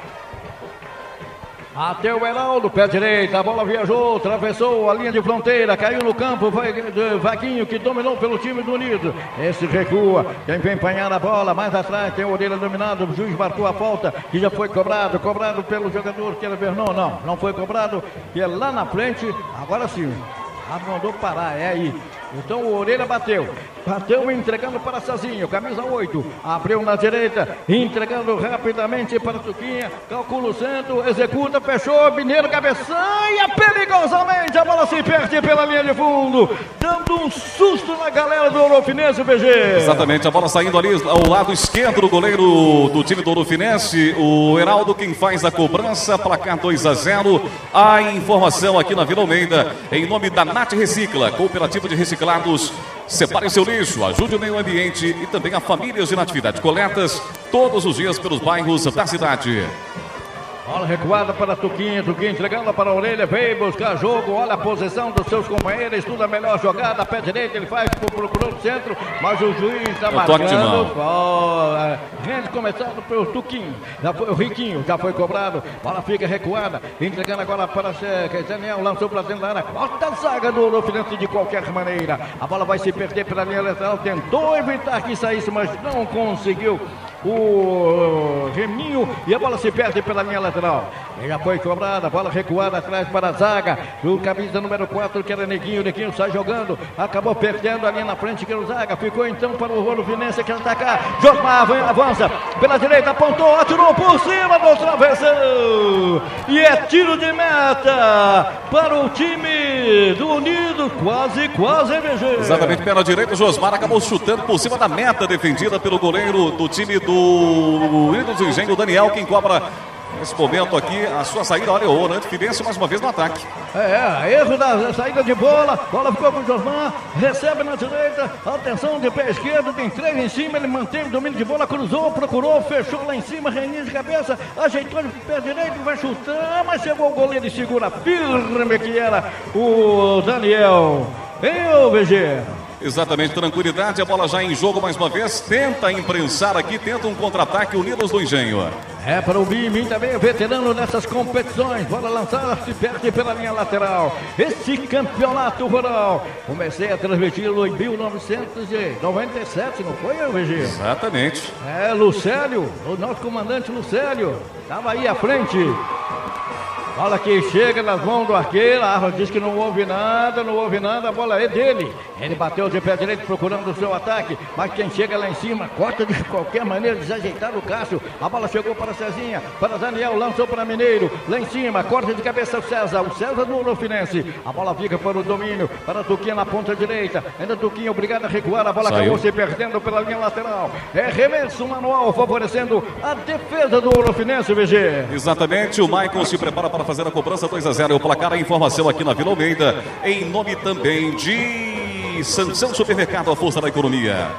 Até o Heraldo, pé direito, a bola viajou, atravessou a linha de fronteira, caiu no campo, vai Vaguinho que dominou pelo time do Unido. Esse recua, quem vem empanhar a bola, mais atrás tem o Orelha dominado, o juiz marcou a falta, que já foi cobrado, cobrado pelo jogador que era Vernon, não, não foi cobrado, que é lá na frente, agora sim, mandou parar, é aí. Então o Orelha bateu, bateu entregando para Cezinho, camisa oito, abriu na direita, entregando rapidamente para Tuquinha, calcula o centro, executa, fechou, Mineiro cabeceia perigosamente, a bola se perde pela linha de fundo, dando um susto na galera do Ourofinense, B G. Exatamente, a bola saindo ali ao lado esquerdo do goleiro do time do Ourofinense, o Heraldo quem faz a cobrança, placar dois a zero. A informação aqui na Vila Almeida, em nome da Nat Recicla, cooperativa de reciclados Separe seu lixo, ajude o meio ambiente e também a famílias de Natividade. Coletas todos os dias pelos bairros da cidade. Bola recuada para Tuquinha, Tuquinha entregando para a orelha, veio buscar jogo, olha a posição dos seus companheiros, estuda a melhor jogada, pé direito, ele faz, procurou o centro, mas o juiz está marcando. Bola, rende começado pelo Tuquinha, já foi o Riquinho, já foi cobrado, bola fica recuada, entregando agora para o Daniel, lançou para dentro da área, corta a zaga do Urufinense de qualquer maneira, a bola vai se perder pela linha lateral, tentou evitar que saísse, mas não conseguiu. O Reminho e a bola se perde pela linha lateral. Já foi cobrada, a bola recuada atrás para a zaga. O camisa número quatro, que era Neguinho. Neguinho sai jogando, acabou perdendo ali na frente, que era o zaga. Ficou então para o Urufinense que atacar. Josmar avança pela direita, apontou, atirou por cima do travessão. E é tiro de meta para o time do Unido. Quase, quase, M G. Exatamente, pela direita, o Josmar acabou chutando por cima da meta defendida pelo goleiro do time do Unidos do Engenho, o Daniel, quem cobra nesse momento aqui a sua saída. Olha, o Urufinense mais uma vez no ataque. É, erro da saída de bola, bola ficou com o Josmar, recebe na direita, atenção de pé esquerdo, tem três em cima, ele mantém o domínio de bola, cruzou, procurou, fechou lá em cima, reininho de cabeça, ajeitou de pé direito, vai chutar, mas chegou o goleiro e segura firme, que era o Daniel. Eu, V G. Exatamente, tranquilidade, a bola já em jogo mais uma vez, tenta imprensar aqui, tenta um contra-ataque, Unidos do Engenho. É para o Bimim também, veterano nessas competições, bola lançada, se perde pela linha lateral. Esse campeonato rural, comecei a transmiti-lo em mil novecentos e noventa e sete, não foi, V G? Exatamente. É, Lucélio, o nosso comandante Lucélio, estava aí à frente. Bola que chega nas mãos do arqueiro, a Arma diz que não houve nada, não houve nada, a bola é dele. Ele bateu de pé direito procurando o seu ataque, mas quem chega lá em cima, corta de qualquer maneira, desajeitado o Cássio. A bola chegou para Cezinha, para Daniel, lançou para Mineiro, lá em cima, corta de cabeça o César, o César do Urufinense. A bola fica para o domínio, para a Tuquinha na ponta direita, ainda Tuquinha obrigado a recuar, a bola Saiu. acabou se perdendo pela linha lateral. É remesso manual favorecendo a defesa do Urufinense, V G. Exatamente, o Maicon se prepara para fazer a cobrança. Dois a zero, o placar, a informação aqui na Vila Almeida, em nome também de Sansão Supermercado, a força da economia.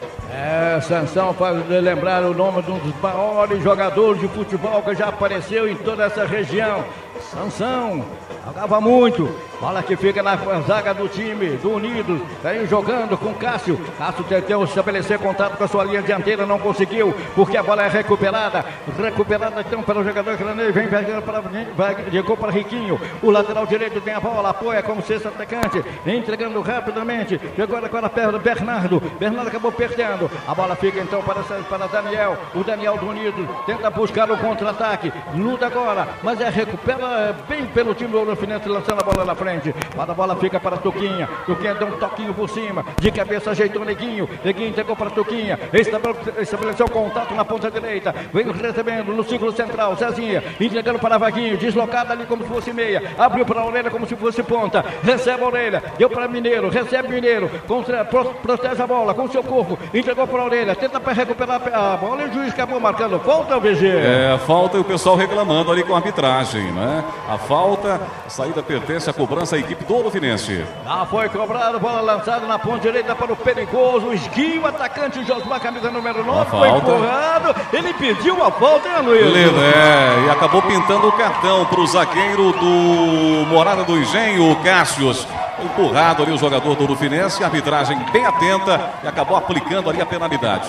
É, Sansão faz lembrar o nome de um dos maiores jogadores de futebol que já apareceu em toda essa região. Sansão jogava muito, bola que fica na zaga do time do Unidos, vem jogando com Cássio. Cássio tentou estabelecer contato com a sua linha dianteira, não conseguiu, porque a bola é recuperada, recuperada então para o jogador Cranei, vem pegando para, vai, chegou para Riquinho, o lateral direito tem a bola, apoia como sexto atacante, entregando rapidamente, chegou agora perto do Bernardo, Bernardo acabou perdendo, a bola fica então para, para Daniel, o Daniel do Unidos, tenta buscar o contra-ataque, luta agora, mas é recupera bem pelo time do Urufinense, lançando a bola na frente. A bola fica para Tuquinha. Tuquinha deu um toquinho por cima. De cabeça ajeitou Neguinho. Neguinho entregou para Tuquinha. Estabeleceu contato na ponta direita. Veio recebendo no círculo central. Cezinha entregando para Vaguinho. Deslocado ali como se fosse meia. Abriu para a orelha como se fosse ponta. Recebe a orelha. Deu para Mineiro. Recebe Mineiro. Contra, pro, protege a bola com seu corpo. Entregou para a orelha. Tenta para recuperar a bola. E o juiz acabou marcando falta, V G. É, falta e o pessoal reclamando ali com a arbitragem, né? A falta, a saída pertence à cobrança à equipe do Urufinense. Já foi cobrado, bola lançada na ponta direita para o perigoso, o esguio, atacante Josmar, camisa número nove, foi empurrado, ele pediu a falta, hein, Luiz? É, e acabou pintando o cartão para o zagueiro do Morada do Engenho, o Cássius. Empurrado ali o jogador do Urufinense, arbitragem bem atenta e acabou aplicando ali a penalidade.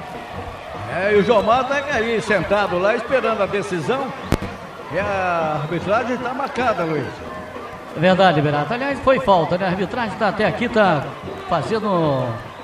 É, e o Jomar está aí sentado lá esperando a decisão. E a arbitragem está marcada, Luiz. É verdade, Berato. Aliás, foi falta, né? A arbitragem tá, até aqui está fazendo um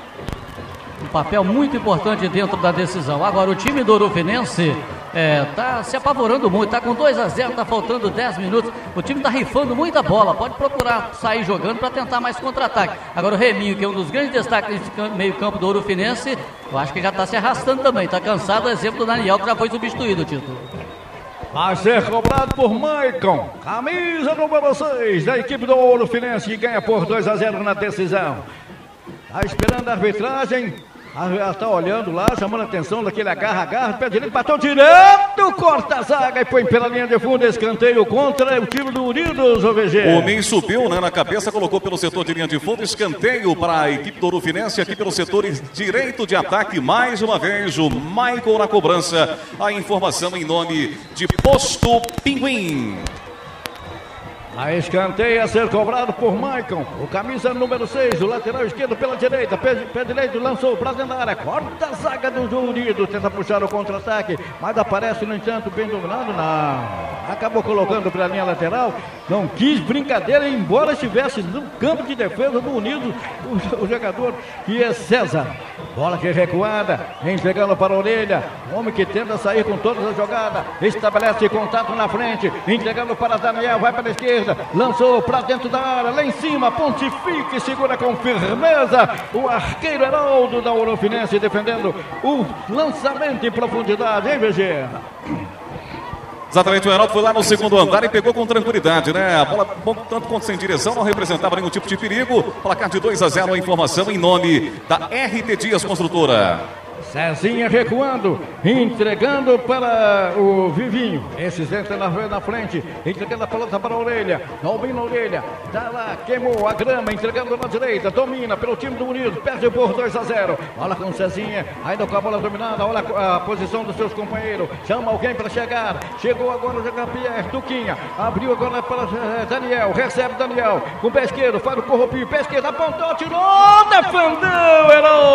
papel muito importante dentro da decisão. Agora, o time do Urufinense está é, se apavorando muito. Está com dois a zero, está faltando dez minutos. O time está rifando muita bola. Pode procurar sair jogando para tentar mais contra-ataque. Agora, o Reminho, que é um dos grandes destaques desse meio campo do Urufinense, eu acho que já está se arrastando também. Está cansado, o exemplo do Daniel, que já foi substituído, Tito. Vai ser cobrado por Maicon, camisa número seis da equipe do Urufinense, que ganha por dois a zero na decisão. Está esperando a arbitragem. Já está olhando lá, chamando a atenção daquele agarra-agarra, pé direito, bateu direto, corta a zaga e põe pela linha de fundo, escanteio contra o time do Unidos, o V G. O Min subiu, né, na cabeça, colocou pelo setor de linha de fundo, escanteio para a equipe do Urufinense, aqui pelo setor direito de ataque, mais uma vez o Michael na cobrança, a informação em nome de Posto Pinguim. A escanteio a ser cobrado por Maicon. O camisa número seis, o lateral esquerdo pela direita. Pé, pé direito lançou para dentro da área. Corta a zaga do Unido. Tenta puxar o contra-ataque. Mas aparece, no entanto, bem dominado. Não. Acabou colocando para a linha lateral. Não quis brincadeira, embora estivesse no campo de defesa do Unido. O, o jogador que é César. Bola que é recuada. Entregando para a Orelha. Homem que tenta sair com todas as jogadas. Estabelece contato na frente. Entregando para Daniel. Vai para a esquerda. Lançou para dentro da área, lá em cima, pontifica e segura com firmeza o arqueiro Heraldo da Urufinense, defendendo o lançamento em profundidade, hein, V G? Exatamente, o Heraldo foi lá no segundo andar e pegou com tranquilidade, né? A bola, tanto quanto sem direção, não representava nenhum tipo de perigo. Placar de dois a zero, a informação em nome da R T Dias Construtora. Cezinha recuando, entregando para o Vivinho. Esse entra na, na frente, entregando a pelota para a Orelha. Albin na Orelha, tá lá, queimou a grama, entregando na direita. Domina pelo time do Unidos, perde por dois a zero. Olha com o Cezinha, ainda com a bola dominada. Olha a posição dos seus companheiros. Chama alguém para chegar. Chegou agora o Jean-Pierre, Tuquinha. Abriu agora para Daniel, recebe Daniel. Com o pé esquerdo, faz o corrupio. Pé esquerdo, apontou, tirou, defendeu,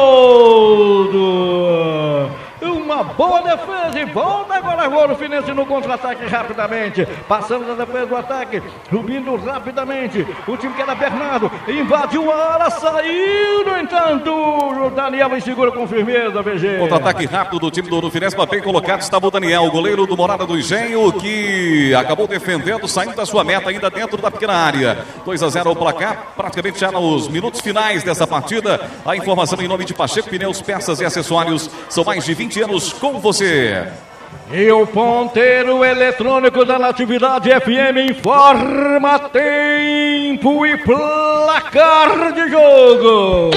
Heraldo. Uma boa defesa e volta agora o Urufinense no contra-ataque rapidamente, passando da defesa do ataque, subindo rapidamente, o time que era Bernardo, invadiu a área, saiu, no entanto, o Daniel segura com firmeza, V G. Contra-ataque rápido do time do Urufinense, mas bem colocado estava o Daniel, o goleiro do Morada do Engenho, que acabou defendendo, saindo da sua meta ainda dentro da pequena área. dois a zero o placar, praticamente já nos minutos finais dessa partida. A informação em nome de Pacheco Pneus, peças e acessórios, são mais de vinte anos com você. E o ponteiro eletrônico da Natividade F M informa tempo e placar de jogo.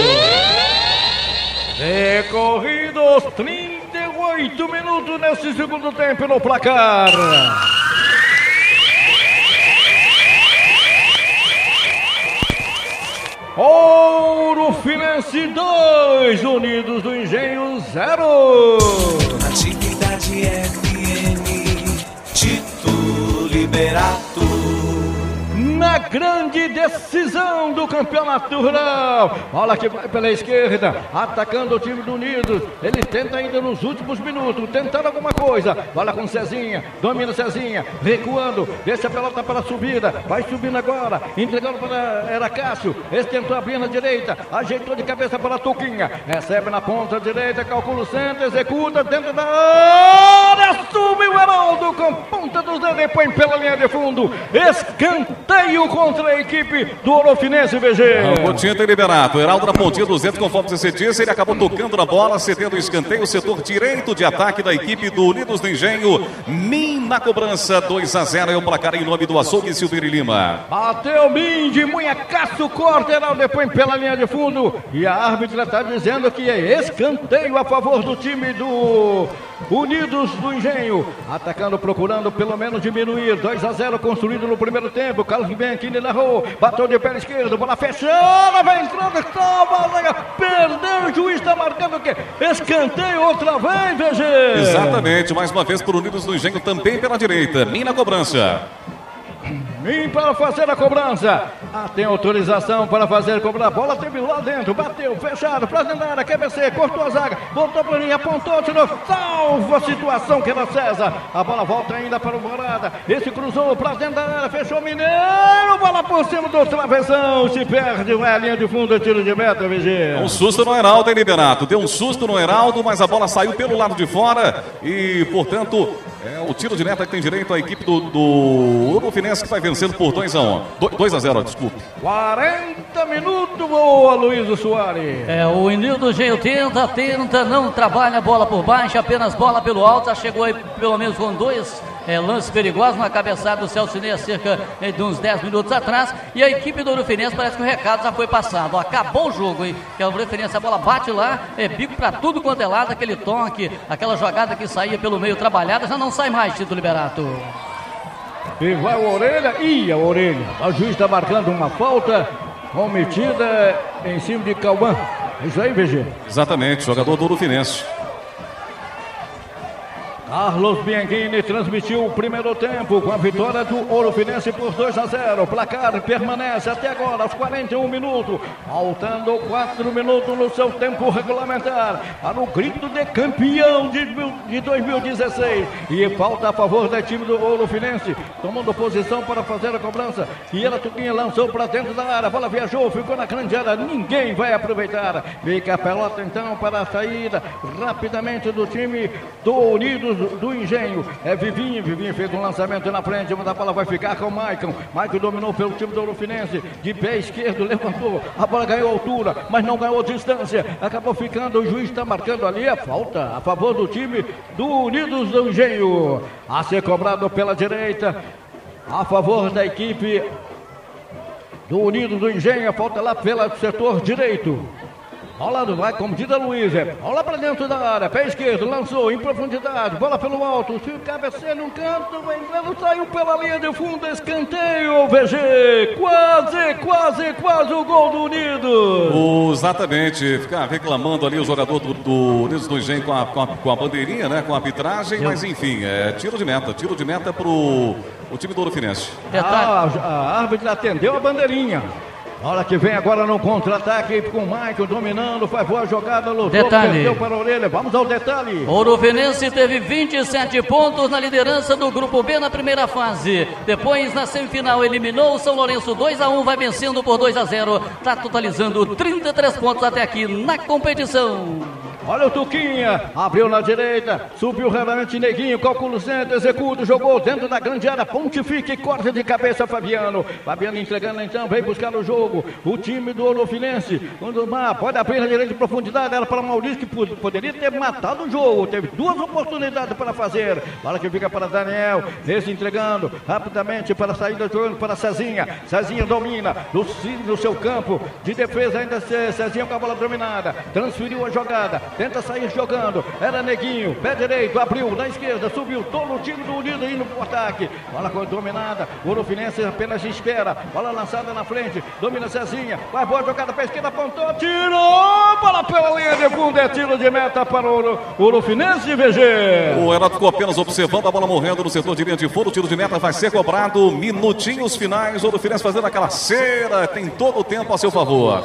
Decorridos trinta e oito minutos nesse segundo tempo no placar. Urufinense dois, Unidos do Engenho zero. Natividade F M, Tito Liberato. Na grande decisão do campeonato rural. Bola que vai pela esquerda, atacando o time do Unidos. Ele tenta ainda nos últimos minutos, tentar alguma coisa. Bola com Cezinha, domina Cezinha, recuando, deixa a pelota para a subida. Vai subindo agora, entregando para era Cássio. Esse tentou abrir na direita, ajeitou de cabeça para a Tuquinha. Recebe na ponta direita, calcula o centro, executa dentro da área. Subiu o Heraldo com ponta dos dedos e põe pela linha de fundo. Escanteio contra a equipe do Urufinense, V G. O Coutinho tem liberado. O Heraldo na pontinha dos dedos, conforme você disse, ele acabou tocando na bola, cedendo o escanteio, o setor direito de ataque da equipe do Unidos do Engenho. Min na cobrança, dois a zero é o placar em nome do Açougue Silveira e Lima. Bateu Min de Munhacaço, corta, Heraldo depois pela linha de fundo. E a árbitra está dizendo que é escanteio a favor do time do Unidos do Engenho. Atacando, procurando pelo menos diminuir. dois a zero construído no primeiro tempo. Carlos vem aqui, ele narrou. Bateu de pé esquerdo, bola fechada, vai entrando, salva, perdeu, o juiz está marcando o quê? Escanteio outra vez, V G. Exatamente, mais uma vez por Unidos do Engenho, também pela direita. Min na cobrança. Min para fazer a cobrança. Ah, tem autorização para fazer a cobrança. A bola teve lá dentro, bateu, fechado, pra dentro da área, quer vencer, cortou a zaga, voltou para a linha, apontou, tirou, salva a situação que era César. A bola volta ainda para o Morada. Esse cruzou pra dentro da área, fechou o Mineiro, bola por cima do travessão, se perde, vai a linha de fundo, tiro de meta, V G. Um susto no Heraldo, hein, Liberato? Deu um susto no Heraldo, mas a bola saiu pelo lado de fora e, portanto, é o tiro de meta que tem direito a equipe do, do Urufinense, que vai vencendo por dois a um. dois a zero, desculpe. quarenta minutos, boa, Luiz Soares. É, o Unidos do Engenho tenta, tenta, não trabalha a bola por baixo, apenas bola pelo alto. Já chegou aí pelo menos com dois é, lances perigosos, uma cabeçada do Celcinei há cerca de uns dez minutos atrás, e a equipe do Ouro Finiense parece que o recado já foi passado. Ó, acabou o jogo, hein? Que a Ouro Finiense, a bola bate lá, é bico pra tudo quanto é lado, aquele toque, aquela jogada que saía pelo meio trabalhada, já não sai mais, Tito Liberato. E vai o Orelha, e a Orelha. O juiz está marcando uma falta cometida em cima de Cauã. É isso aí, V G. Exatamente, jogador do Ouro Finiense. Carlos Bianchini transmitiu o primeiro tempo com a vitória do Ouro Finiense por dois a zero. O placar permanece até agora aos quarenta e um minutos, faltando quatro minutos no seu tempo regulamentar para o grito de campeão de dois mil e dezesseis. E falta a favor da time do Ouro Finiense, tomando posição para fazer a cobrança. E ela Tuquinha lançou para dentro da área, a bola viajou, ficou na grande área, ninguém vai aproveitar. Fica a pelota então para a saída rapidamente do time do Unidos do Engenho. É Vivinho, Vivinho fez um lançamento na frente, mas a bola vai ficar com o Maicon. Maicon dominou pelo time do Ouro Finiense, de pé esquerdo, levantou, a bola ganhou altura, mas não ganhou distância, acabou ficando, o juiz está marcando ali a falta a favor do time do Unidos do Engenho, a ser cobrado pela direita, a favor da equipe do Unidos do Engenho, a falta lá pelo setor direito. Bola vai como diz a Luísa, bola para dentro da área, pé esquerdo, lançou em profundidade, bola pelo alto, se cabeceia no canto, vai entrando, saiu pela linha de fundo, escanteio, V G, quase, quase, quase o gol do Unidos. Exatamente, ficar reclamando ali o jogador do, do Unidos do Engenho com a, com, a, com a bandeirinha, né, com a arbitragem, mas enfim, é tiro de meta, tiro de meta pro o time do Ouro Finiense. Ah, a árbitra atendeu a bandeirinha. Olha que vem agora no contra-ataque com o Maicon dominando, faz boa jogada, lutou, perdeu para a Orelha. Vamos ao detalhe. Ouro Finiense teve vinte e sete pontos na liderança do Grupo B na primeira fase. Depois, na semifinal, eliminou o São Lourenço dois a um, vai vencendo por dois a zero. Está totalizando trinta e três pontos até aqui na competição. Olha o Tuquinha, abriu na direita, subiu realmente Neguinho, calcula o centro, executa, jogou dentro da grande área, pontifica e corta de cabeça Fabiano. Fabiano entregando então, vem buscar o jogo, o time do Ouro Finiense, quando pode abrir na direita de profundidade, era para o Maurício que poderia ter matado o jogo, teve duas oportunidades para fazer. Bola que fica para Daniel, esse entregando rapidamente para a saída jogando para Cezinha, Cezinha domina no, no seu campo de defesa, ainda Cezinha com a bola dominada, transferiu a jogada, tenta sair jogando, era Neguinho, pé direito, abriu na esquerda, subiu todo o time do Unido indo pro ataque, bola dominada, o Ouro Finiense apenas espera, bola lançada na frente, domina Cezinha, vai boa jogada para a esquerda, apontou, tirou, bola pela linha de fundo, é tiro de meta para o Ouro Finiense, V G. O Renato ficou apenas observando a bola morrendo no setor de linha de fundo, o tiro de meta vai ser cobrado, minutinhos finais, o Ouro Finiense fazendo aquela cera, tem todo o tempo a seu favor.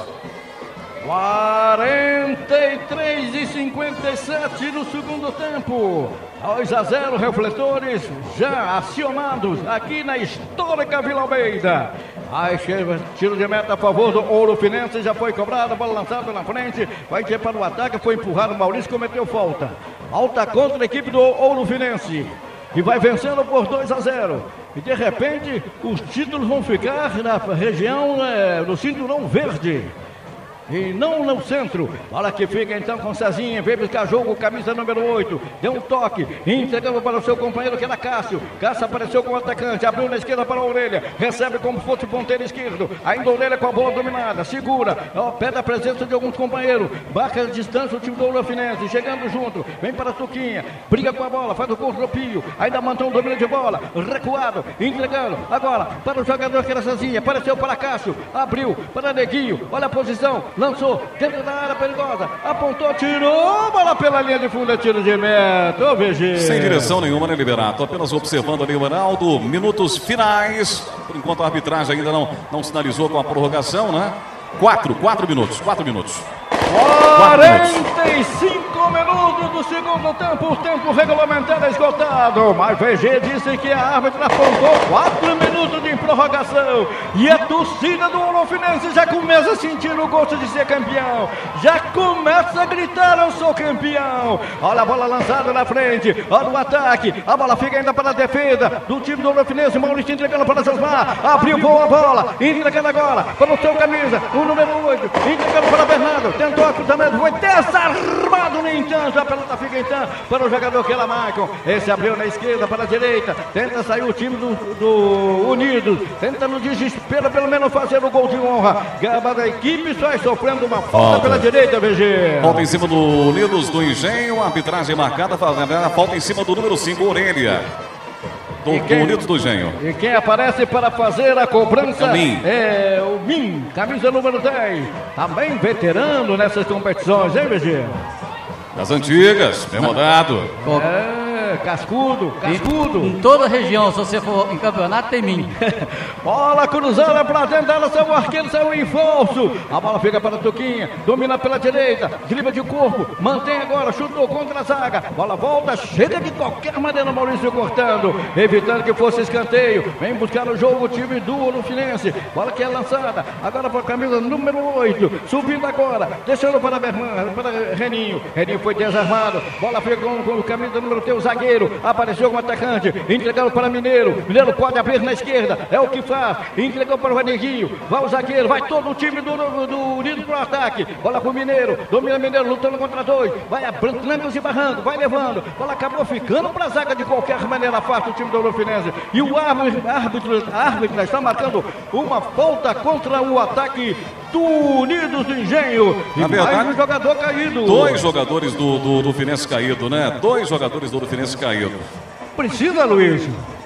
quarenta e três e cinquenta e sete no segundo tempo, dois a zero, refletores já acionados aqui na histórica Vila Almeida. Aí chega, tiro de meta a favor do Ouro Finiense, já foi cobrado, bola lançada na frente, vai ter para o ataque, foi empurrado, o Maurício cometeu falta. Falta contra a equipe do Ouro Finiense, que vai vencendo por dois a zero. E de repente os títulos vão ficar na região é, do cinturão verde e não no centro. Bola que fica então com Cezinha, veio buscar jogo, camisa número oito, deu um toque, entregando para o seu companheiro que era Cássio. Cássio apareceu com o atacante, abriu na esquerda para a Orelha, recebe como fosse o ponteiro esquerdo, ainda a Orelha com a bola dominada, segura, ó, pede a presença de alguns companheiros, marca a distância o time do Ouro Finiense, chegando junto, vem para a Tuquinha, briga com a bola, faz o cortropio, ainda mantém um domínio de bola, recuado, entregando, agora para o jogador que era Cezinha, apareceu para Cássio, abriu para Neguinho, olha a posição, lançou dentro da área perigosa, apontou, tirou, bola pela linha de fundo, é tiro de meta, ô V G. Sem direção nenhuma, né, Liberato? Apenas observando ali o Ronaldo, minutos finais, por enquanto a arbitragem ainda não, não sinalizou com a prorrogação, né? Quatro, quatro minutos, quatro minutos. quarenta e cinco minutos do segundo tempo, o tempo regulamentar esgotado, mas V G disse que a árbitra apontou quatro minutos de prorrogação. E a torcida do Ouro-Finense já começa a sentir o gosto de ser campeão. Já começa a gritar, eu sou campeão. Olha a bola lançada na frente. Olha o ataque. A bola fica ainda para a defesa do time do Ouro-Finense. Maurício entregando para Josmar. Abriu boa bola. Entregando agora para o seu camisa. O número oito. Entregando para Bernardo. Tentou a cruzamento. Foi desarmado, no entanto. A pelota fica então para o jogador que é Michael. Esse abriu na esquerda para a direita. Tenta sair o time do, do Unidos. Tenta no desespero pelo menos fazer o gol de honra. Gaba da equipe sai sofrendo uma falta, falta pela direita, V G. Falta em cima do Unidos do Engenho. A arbitragem marcada. A falta em cima do número cinco, Orelha. Do, quem, do Unidos do Engenho. E quem aparece para fazer a cobrança é, é o Min, camisa número dez. Também veterano nessas competições, hein, V G? Das antigas, bem rodado. É, cascudo, cascudo. Em, em toda a região, se você for em campeonato, tem mim. Bola cruzada para tentar, saiu o arqueiro, saiu em falso. A bola fica para a Tuquinha, domina pela direita, drible de corpo, mantém agora, chutou contra a zaga. Bola volta, chega de qualquer maneira, Maurício cortando, evitando que fosse escanteio. Vem buscar o jogo o time do Ouro-Finense. Bola que é lançada, agora para a camisa número oito, subindo agora, deixando para Berman, para Reninho. Reninho foi desarmado, bola fica com, com o camisa número teu, zagueiro, apareceu como atacante, entregando para Mineiro. Mineiro pode abrir na esquerda, é o que faz, entregou para o Vaneguinho, vai o zagueiro, vai todo o time do, do, do Unido para o ataque, bola para o Mineiro, domina Mineiro, lutando contra dois, vai abrindo trancos e barranco, vai levando, bola acabou ficando para a zaga de qualquer maneira, afasta o time do Ouro-Finense, e o árbitro, árbitro, árbitro está marcando uma falta contra o ataque do Unidos do Engenho. Na e verdade, mais um jogador caído. Dois jogadores do, do, do Finense caído, né? Dois jogadores do Finense caído. Precisa, Luiz?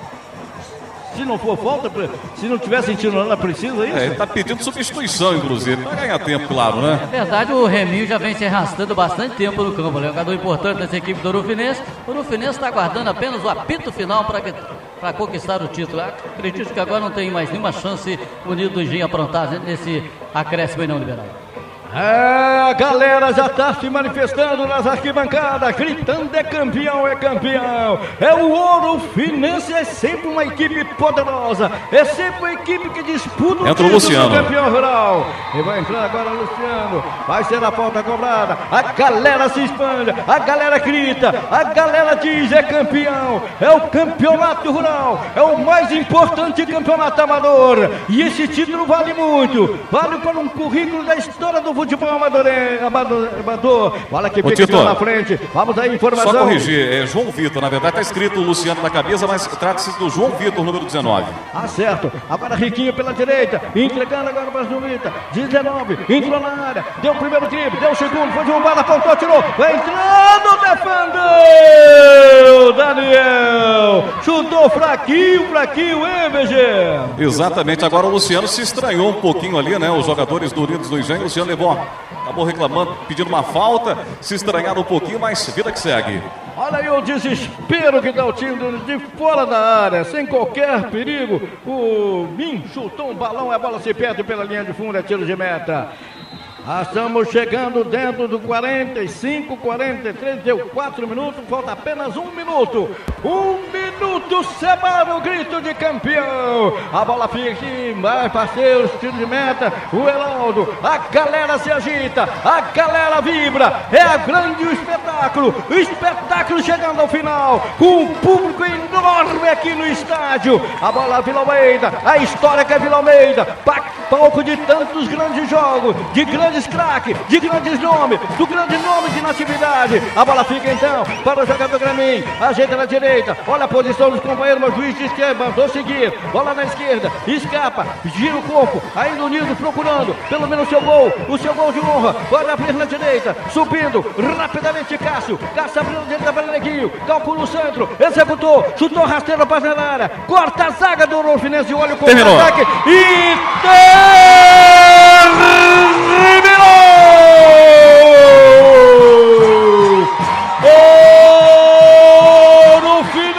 Se não for falta, se não tiver sentindo nada, precisa isso? É, ele tá pedindo substituição, inclusive, para ganhar tempo, claro, né? É verdade, o Reminho já vem se arrastando bastante tempo no campo, né? Um jogador importante dessa equipe do Ouro-Finense. O Ouro-Finense está aguardando apenas o apito final para para conquistar o título. Acredito que agora não tem mais nenhuma chance o Unido do Engenho aprontar nesse acréscimo aí não liberal. É, a galera já está se manifestando nas arquibancadas, gritando: é campeão, é campeão. É o Ouro-Finense, é sempre uma equipe poderosa, é sempre uma equipe que disputa o título do campeão rural. E vai entrar agora o Luciano, vai ser a falta cobrada, a galera se expande, a galera grita, a galera diz: é campeão, é o campeonato rural, é o mais importante campeonato amador. E esse título vale muito, vale para um currículo da história do futebol amador, amador, amador. Bola que fica na frente. Vamos aí, informação. Só corrigir, é João Vitor, na verdade está escrito Luciano na cabeça, mas trata-se do João Vitor, número dezenove. Ah, certo. Agora Riquinho pela direita, entregando agora para o Vitor. dezenove, entrou na área, deu o primeiro drible, deu o segundo, foi derrubado, apontou, tirou, vai entrando, defendeu Daniel, chutou fraquinho, fraquinho, hein, V G? Exatamente, agora o Luciano se estranhou um pouquinho ali, né, os jogadores do Unidos do Engenho. O Luciano levou, acabou reclamando, pedindo uma falta, se estranharam um pouquinho, mas vida que segue. Olha aí o desespero que dá o time de fora da área, sem qualquer perigo. O Min chutou um balão, a bola se perde pela linha de fundo, é tiro de meta. Ah, estamos chegando dentro do quarenta e cinco, quarenta e três, deu quatro minutos, falta apenas um minuto. Um minuto separa o grito de campeão. A bola fica aqui, mais parceiros, tiro de meta, o Heraldo, a galera se agita, a galera vibra, é a grande espetáculo, o espetáculo chegando ao final, com um público enorme aqui no estádio. A bola Vila Almeida, a história que é Vila Almeida, palco de tantos grandes jogos, de grandes craques, de grandes nomes, do grande nome de natividade. A bola fica então para o jogador Gramin, ajeita na direita, olha a posição dos companheiros, mas o juiz diz que mandou seguir, bola na esquerda, escapa, gira o corpo, ainda unido, procurando pelo menos o seu gol, o seu gol de honra, pode abrir na direita, subindo rapidamente Cássio, Cássio abriu na direita para Neguinho, calcula o centro, executou, chutou rasteiro para a área, corta a zaga do Ouro-Finense e olha o contra-ataque e terminou!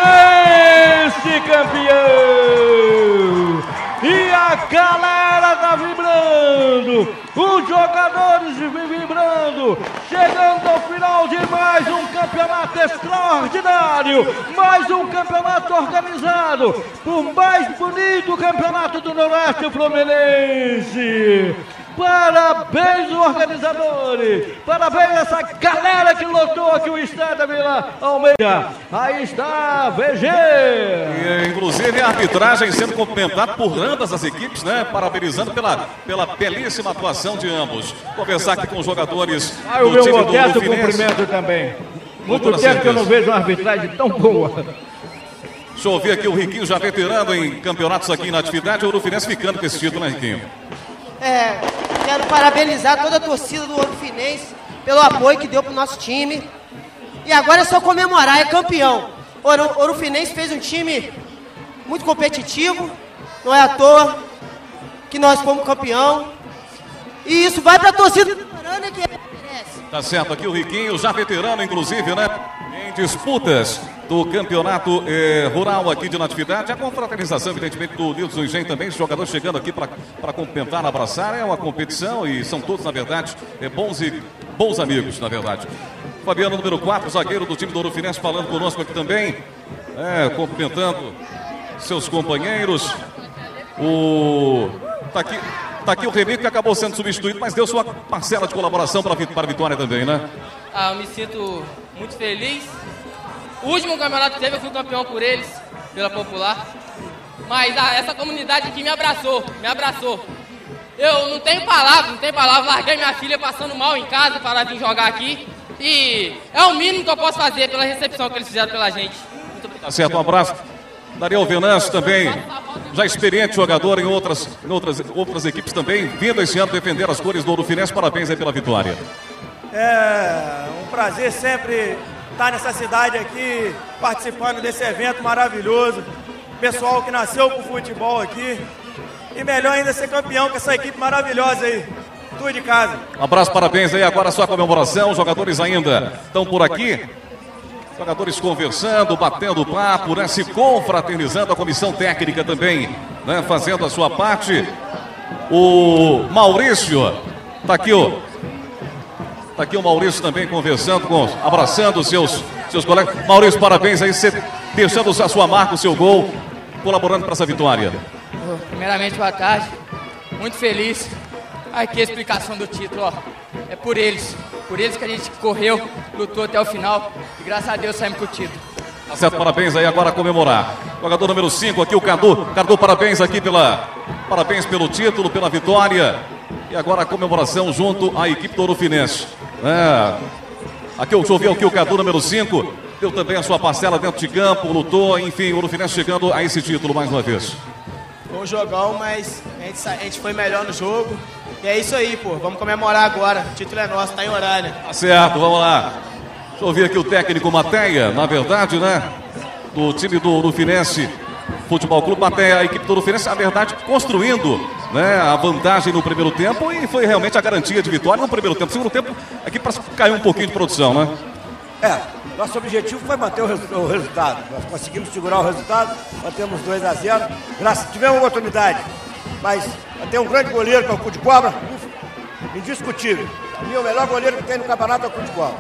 Ouro-Finense campeão! E a galera da está vibrando, os jogadores vibrando, chegando ao final de mais um campeonato extraordinário, mais um campeonato organizado, o mais bonito campeonato do Noroeste Fluminense. Parabéns, organizadores! Parabéns a essa galera que lotou aqui o estádio Vila Almeida. Aí está, V G! E, inclusive a arbitragem sendo cumprimentada por ambas as equipes, né? Parabenizando pela, pela belíssima atuação de ambos. Conversar aqui com os jogadores ah, do time do Modesto Fluminense. Cumprimento também. Muito tempo certeza. Que eu não vejo uma arbitragem tão boa. Deixa eu ouvir aqui o Riquinho, já veterano em campeonatos aqui na atividade. O Urufinense ficando com esse título, né, Riquinho? É, quero parabenizar toda a torcida do Urufinense pelo apoio que deu pro nosso time. E agora é só comemorar, é campeão. O Urufinense fez um time muito competitivo, não é à toa que nós fomos campeão. E isso vai pra torcida do Guarani que merece. Tá certo, aqui o Riquinho, já veterano inclusive, né? Em disputas do campeonato eh, rural aqui de Natividade. A confraternização, evidentemente, do Nilson Engenho também. Os jogadores chegando aqui para cumprimentar, abraçar. É uma competição e são todos, na verdade, é, bons, e, bons amigos, na verdade. Fabiano, número quatro, zagueiro do time do Urufinense, falando conosco aqui também. É, cumprimentando seus companheiros. O... Tá aqui... Tá aqui o Renico, que acabou sendo substituído, mas deu sua parcela de colaboração para a vitória também, né? Ah, eu me sinto muito feliz. O último campeonato que teve, eu fui campeão por eles, pela Popular. Mas ah, essa comunidade aqui me abraçou, me abraçou. Eu não tenho palavras, não tenho palavras. Larguei minha filha passando mal em casa para vir jogar aqui. E é o mínimo que eu posso fazer pela recepção que eles fizeram pela gente. Muito obrigado. Tá certo, um abraço. Daniel Venâncio também, já experiente jogador em outras, em outras, outras equipes também, vindo esse ano defender as cores do Urufinense. Parabéns aí pela vitória. É um prazer sempre estar nessa cidade aqui, participando desse evento maravilhoso. Pessoal que nasceu com futebol aqui. E melhor ainda ser campeão com essa equipe maravilhosa aí. Tudo de casa. Um abraço, parabéns aí. Agora a sua comemoração. Os jogadores ainda estão por aqui. Jogadores conversando, batendo papo, né, se confraternizando, a comissão técnica também, né, fazendo a sua parte. O Maurício, tá aqui o, tá aqui o Maurício também conversando, com, abraçando os seus, seus colegas. Maurício, parabéns aí, você deixando a sua marca, o seu gol, colaborando para essa vitória. Primeiramente, boa tarde, muito feliz. Aqui a explicação do título, ó, é por eles. Por eles que a gente correu, lutou até o final e graças a Deus saímos com o título. Tá certo, parabéns aí agora a comemorar. Jogador número cinco aqui, o Cadu. Cadu, parabéns aqui pela, parabéns pelo título, pela vitória. E agora a comemoração junto à equipe do Urufinense. É, aqui eu ouvi aqui o Cadu número cinco, deu também a sua parcela dentro de campo, lutou, enfim, o Urufinense chegando a esse título mais uma vez. Foi um jogão, mas a gente, a gente foi melhor no jogo. E é isso aí, pô. Vamos comemorar agora. O título é nosso, tá em Orânia. Tá certo, vamos lá. Deixa eu ouvir aqui o técnico Mateia, na verdade, né? Do time do Urufinense Futebol Clube. Mateia, a equipe do Urufinense, na verdade, construindo, né, a vantagem no primeiro tempo e foi realmente a garantia de vitória no primeiro tempo. No segundo tempo, aqui para cair um pouquinho de produção, né? É, nosso objetivo foi manter o, resu o resultado. Nós conseguimos segurar o resultado, mantemos dois a zero. Graças, tivemos uma oportunidade, mas tem um grande goleiro que é o Cu de Cobra, indiscutível. Para mim, o melhor goleiro que tem no campeonato é o Cu de Cobra.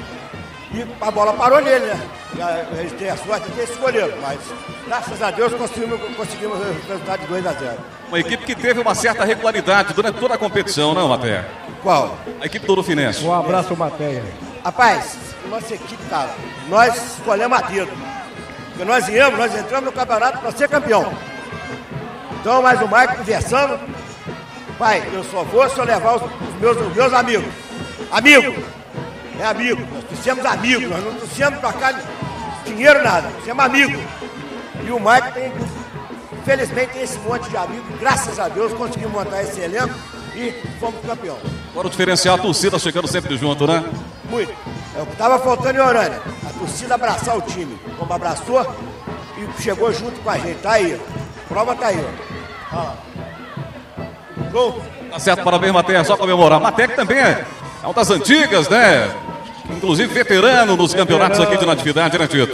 E a bola parou nele, né? A gente tem a sorte de ter esse goleiro, mas graças a Deus conseguimos, conseguimos o resultado de dois a zero. Uma equipe que teve uma certa regularidade durante toda a competição, não, Mateia? Qual? A equipe do Urufinense. Um abraço, Mateia. Rapaz, nossa equipe, cara, nós escolhemos a dedo. Porque nós viemos, nós entramos no campeonato para ser campeão. Então, mais o Mike conversando. Pai, eu só vou se eu levar os, os, meus, os meus amigos. Amigo! É amigo. Nós trouxemos amigos. Nós não trouxemos para cá dinheiro, nada. Trouxemos amigo. E o Mike tem, infelizmente, tem esse monte de amigos. Graças a Deus, conseguimos montar esse elenco e fomos campeão. Agora o diferencial, a torcida chegando sempre junto, né? Muito. É o que estava faltando em Orânia. A torcida abraçar o time. Como abraçou e chegou junto com a gente. Tá aí. A prova tá aí. Ó. Gol. Tá certo, parabéns, Mateia. Só comemorar. Mateia que também é uma das antigas, né? Inclusive veterano nos veterano. campeonatos aqui de Natividade, né, Tito?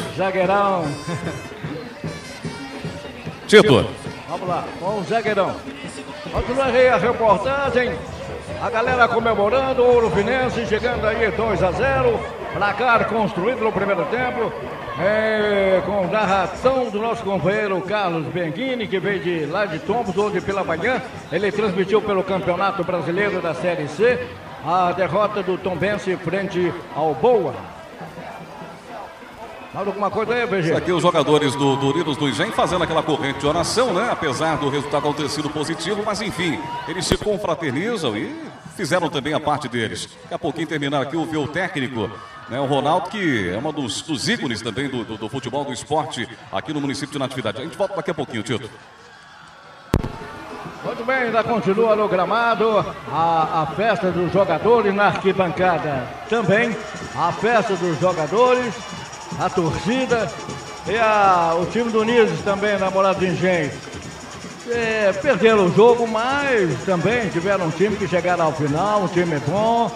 Zagueirão. Tito. Vamos lá, com o zagueirão. Continua aí a reportagem. A galera comemorando, o Ouro Finense chegando aí dois a zero. Placar construído no primeiro tempo. É, com narração do nosso companheiro Carlos Benguini, que veio de lá de Tombos, onde pela manhã ele transmitiu pelo Campeonato Brasileiro da Série C a derrota do Tombense frente ao Boa. Fala alguma coisa aí, B G? Aqui os jogadores do, do Unidos do Engenho fazendo aquela corrente de oração, né? Apesar do resultado ter sido positivo, mas enfim, eles se confraternizam e fizeram também a parte deles. Daqui a pouquinho terminar aqui o ver o técnico, né? O Ronaldo, que é um dos, dos ícones também do, do, do futebol, do esporte aqui no município de Natividade. A gente volta daqui a pouquinho, Tito. Muito bem, ainda continua no gramado a, a festa dos jogadores na arquibancada. Também a festa dos jogadores, a torcida e a, o time do Unidos também, na Morada do Engenho. É, perderam o jogo, mas também tiveram um time que chegaram ao final, um time bom.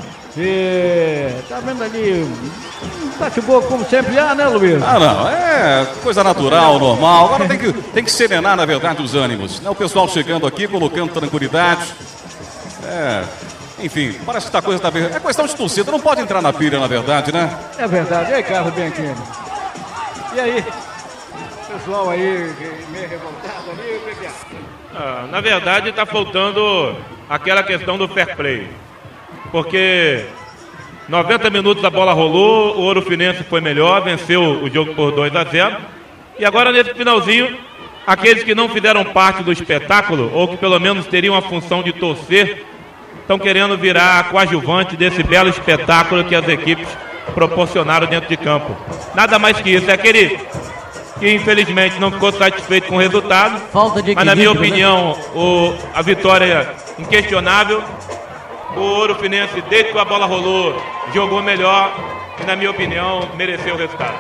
E tá vendo ali, bate-boca como sempre há, né, Luiz? Ah, não, é coisa natural, normal. Agora tem que, tem que serenar, na verdade, os ânimos, né? O pessoal chegando aqui, colocando tranquilidade. É, enfim, parece que a coisa tá bem. É questão de torcida, não pode entrar na pilha, na verdade, né? É verdade. E aí, Carlos Bianchini? E aí? Pessoal aí, meio revoltado ali, o que é? Ah, na verdade, está faltando aquela questão do fair play. Porque noventa minutos a bola rolou, o Ouro Finense foi melhor, venceu o jogo por dois a zero. E agora, nesse finalzinho, aqueles que não fizeram parte do espetáculo, ou que pelo menos teriam a função de torcer, estão querendo virar coadjuvante desse belo espetáculo que as equipes proporcionaram dentro de campo. Nada mais que isso, é aquele que infelizmente não ficou satisfeito com o resultado. Falta de mas na minha opinião, né? o, a vitória é inquestionável. O Ouro Finense, desde que a bola rolou, jogou melhor e, na minha opinião, mereceu o resultado.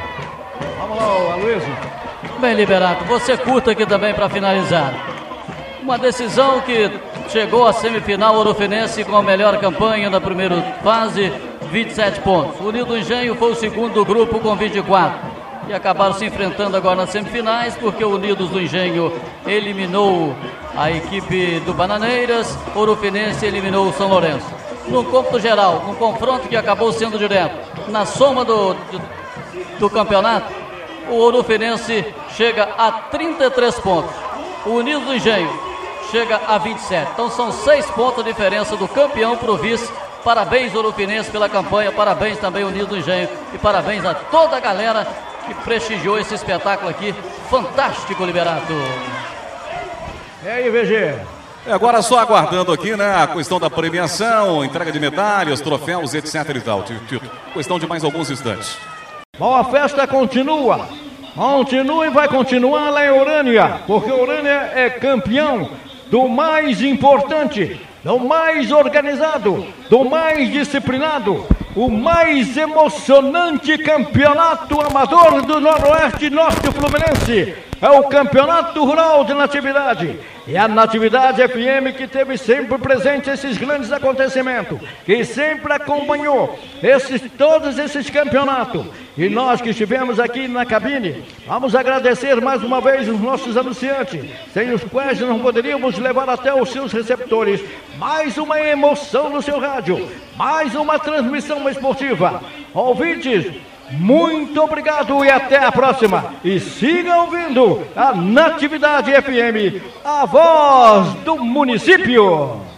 Vamos lá, Aloysio. Bem, Liberato, você curta aqui também para finalizar. Uma decisão que chegou à semifinal, Ouro Finense com a melhor campanha da primeira fase, vinte e sete pontos. O Unido do Engenho foi o segundo do grupo com vinte e quatro. E acabaram se enfrentando agora nas semifinais, porque o Unidos do Engenho eliminou a equipe do Bananeiras, Ouro Finense eliminou o São Lourenço. No cômputo geral, num confronto que acabou sendo direto, na soma do, do, do campeonato, o Ouro Finense chega a trinta e três pontos. O Unidos do Engenho chega a vinte e sete. Então são seis pontos de diferença do campeão para o vice. Parabéns, Ouro Finense, pela campanha, parabéns também, Unidos do Engenho, e parabéns a toda a galera que prestigiou esse espetáculo aqui. Fantástico, Liberato. E aí, V G? É, agora só aguardando aqui, né, a questão da premiação, entrega de medalhas, troféus, etc e tal, Tito. Questão de mais alguns instantes. Bom, a festa continua. Continua e vai continuar lá em Urânia, porque Urânia é campeão do mais importante, do mais organizado, do mais disciplinado, o mais emocionante campeonato amador do Noroeste Norte Fluminense. É o Campeonato Rural de Natividade. E a Natividade F M que teve sempre presente esses grandes acontecimentos, que sempre acompanhou esses, todos esses campeonatos. E nós que estivemos aqui na cabine, vamos agradecer mais uma vez os nossos anunciantes, sem os quais não poderíamos levar até os seus receptores mais uma emoção no seu rádio, mais uma transmissão esportiva. Ouvintes, muito obrigado e até a próxima. E siga ouvindo a Natividade F M, a voz do município.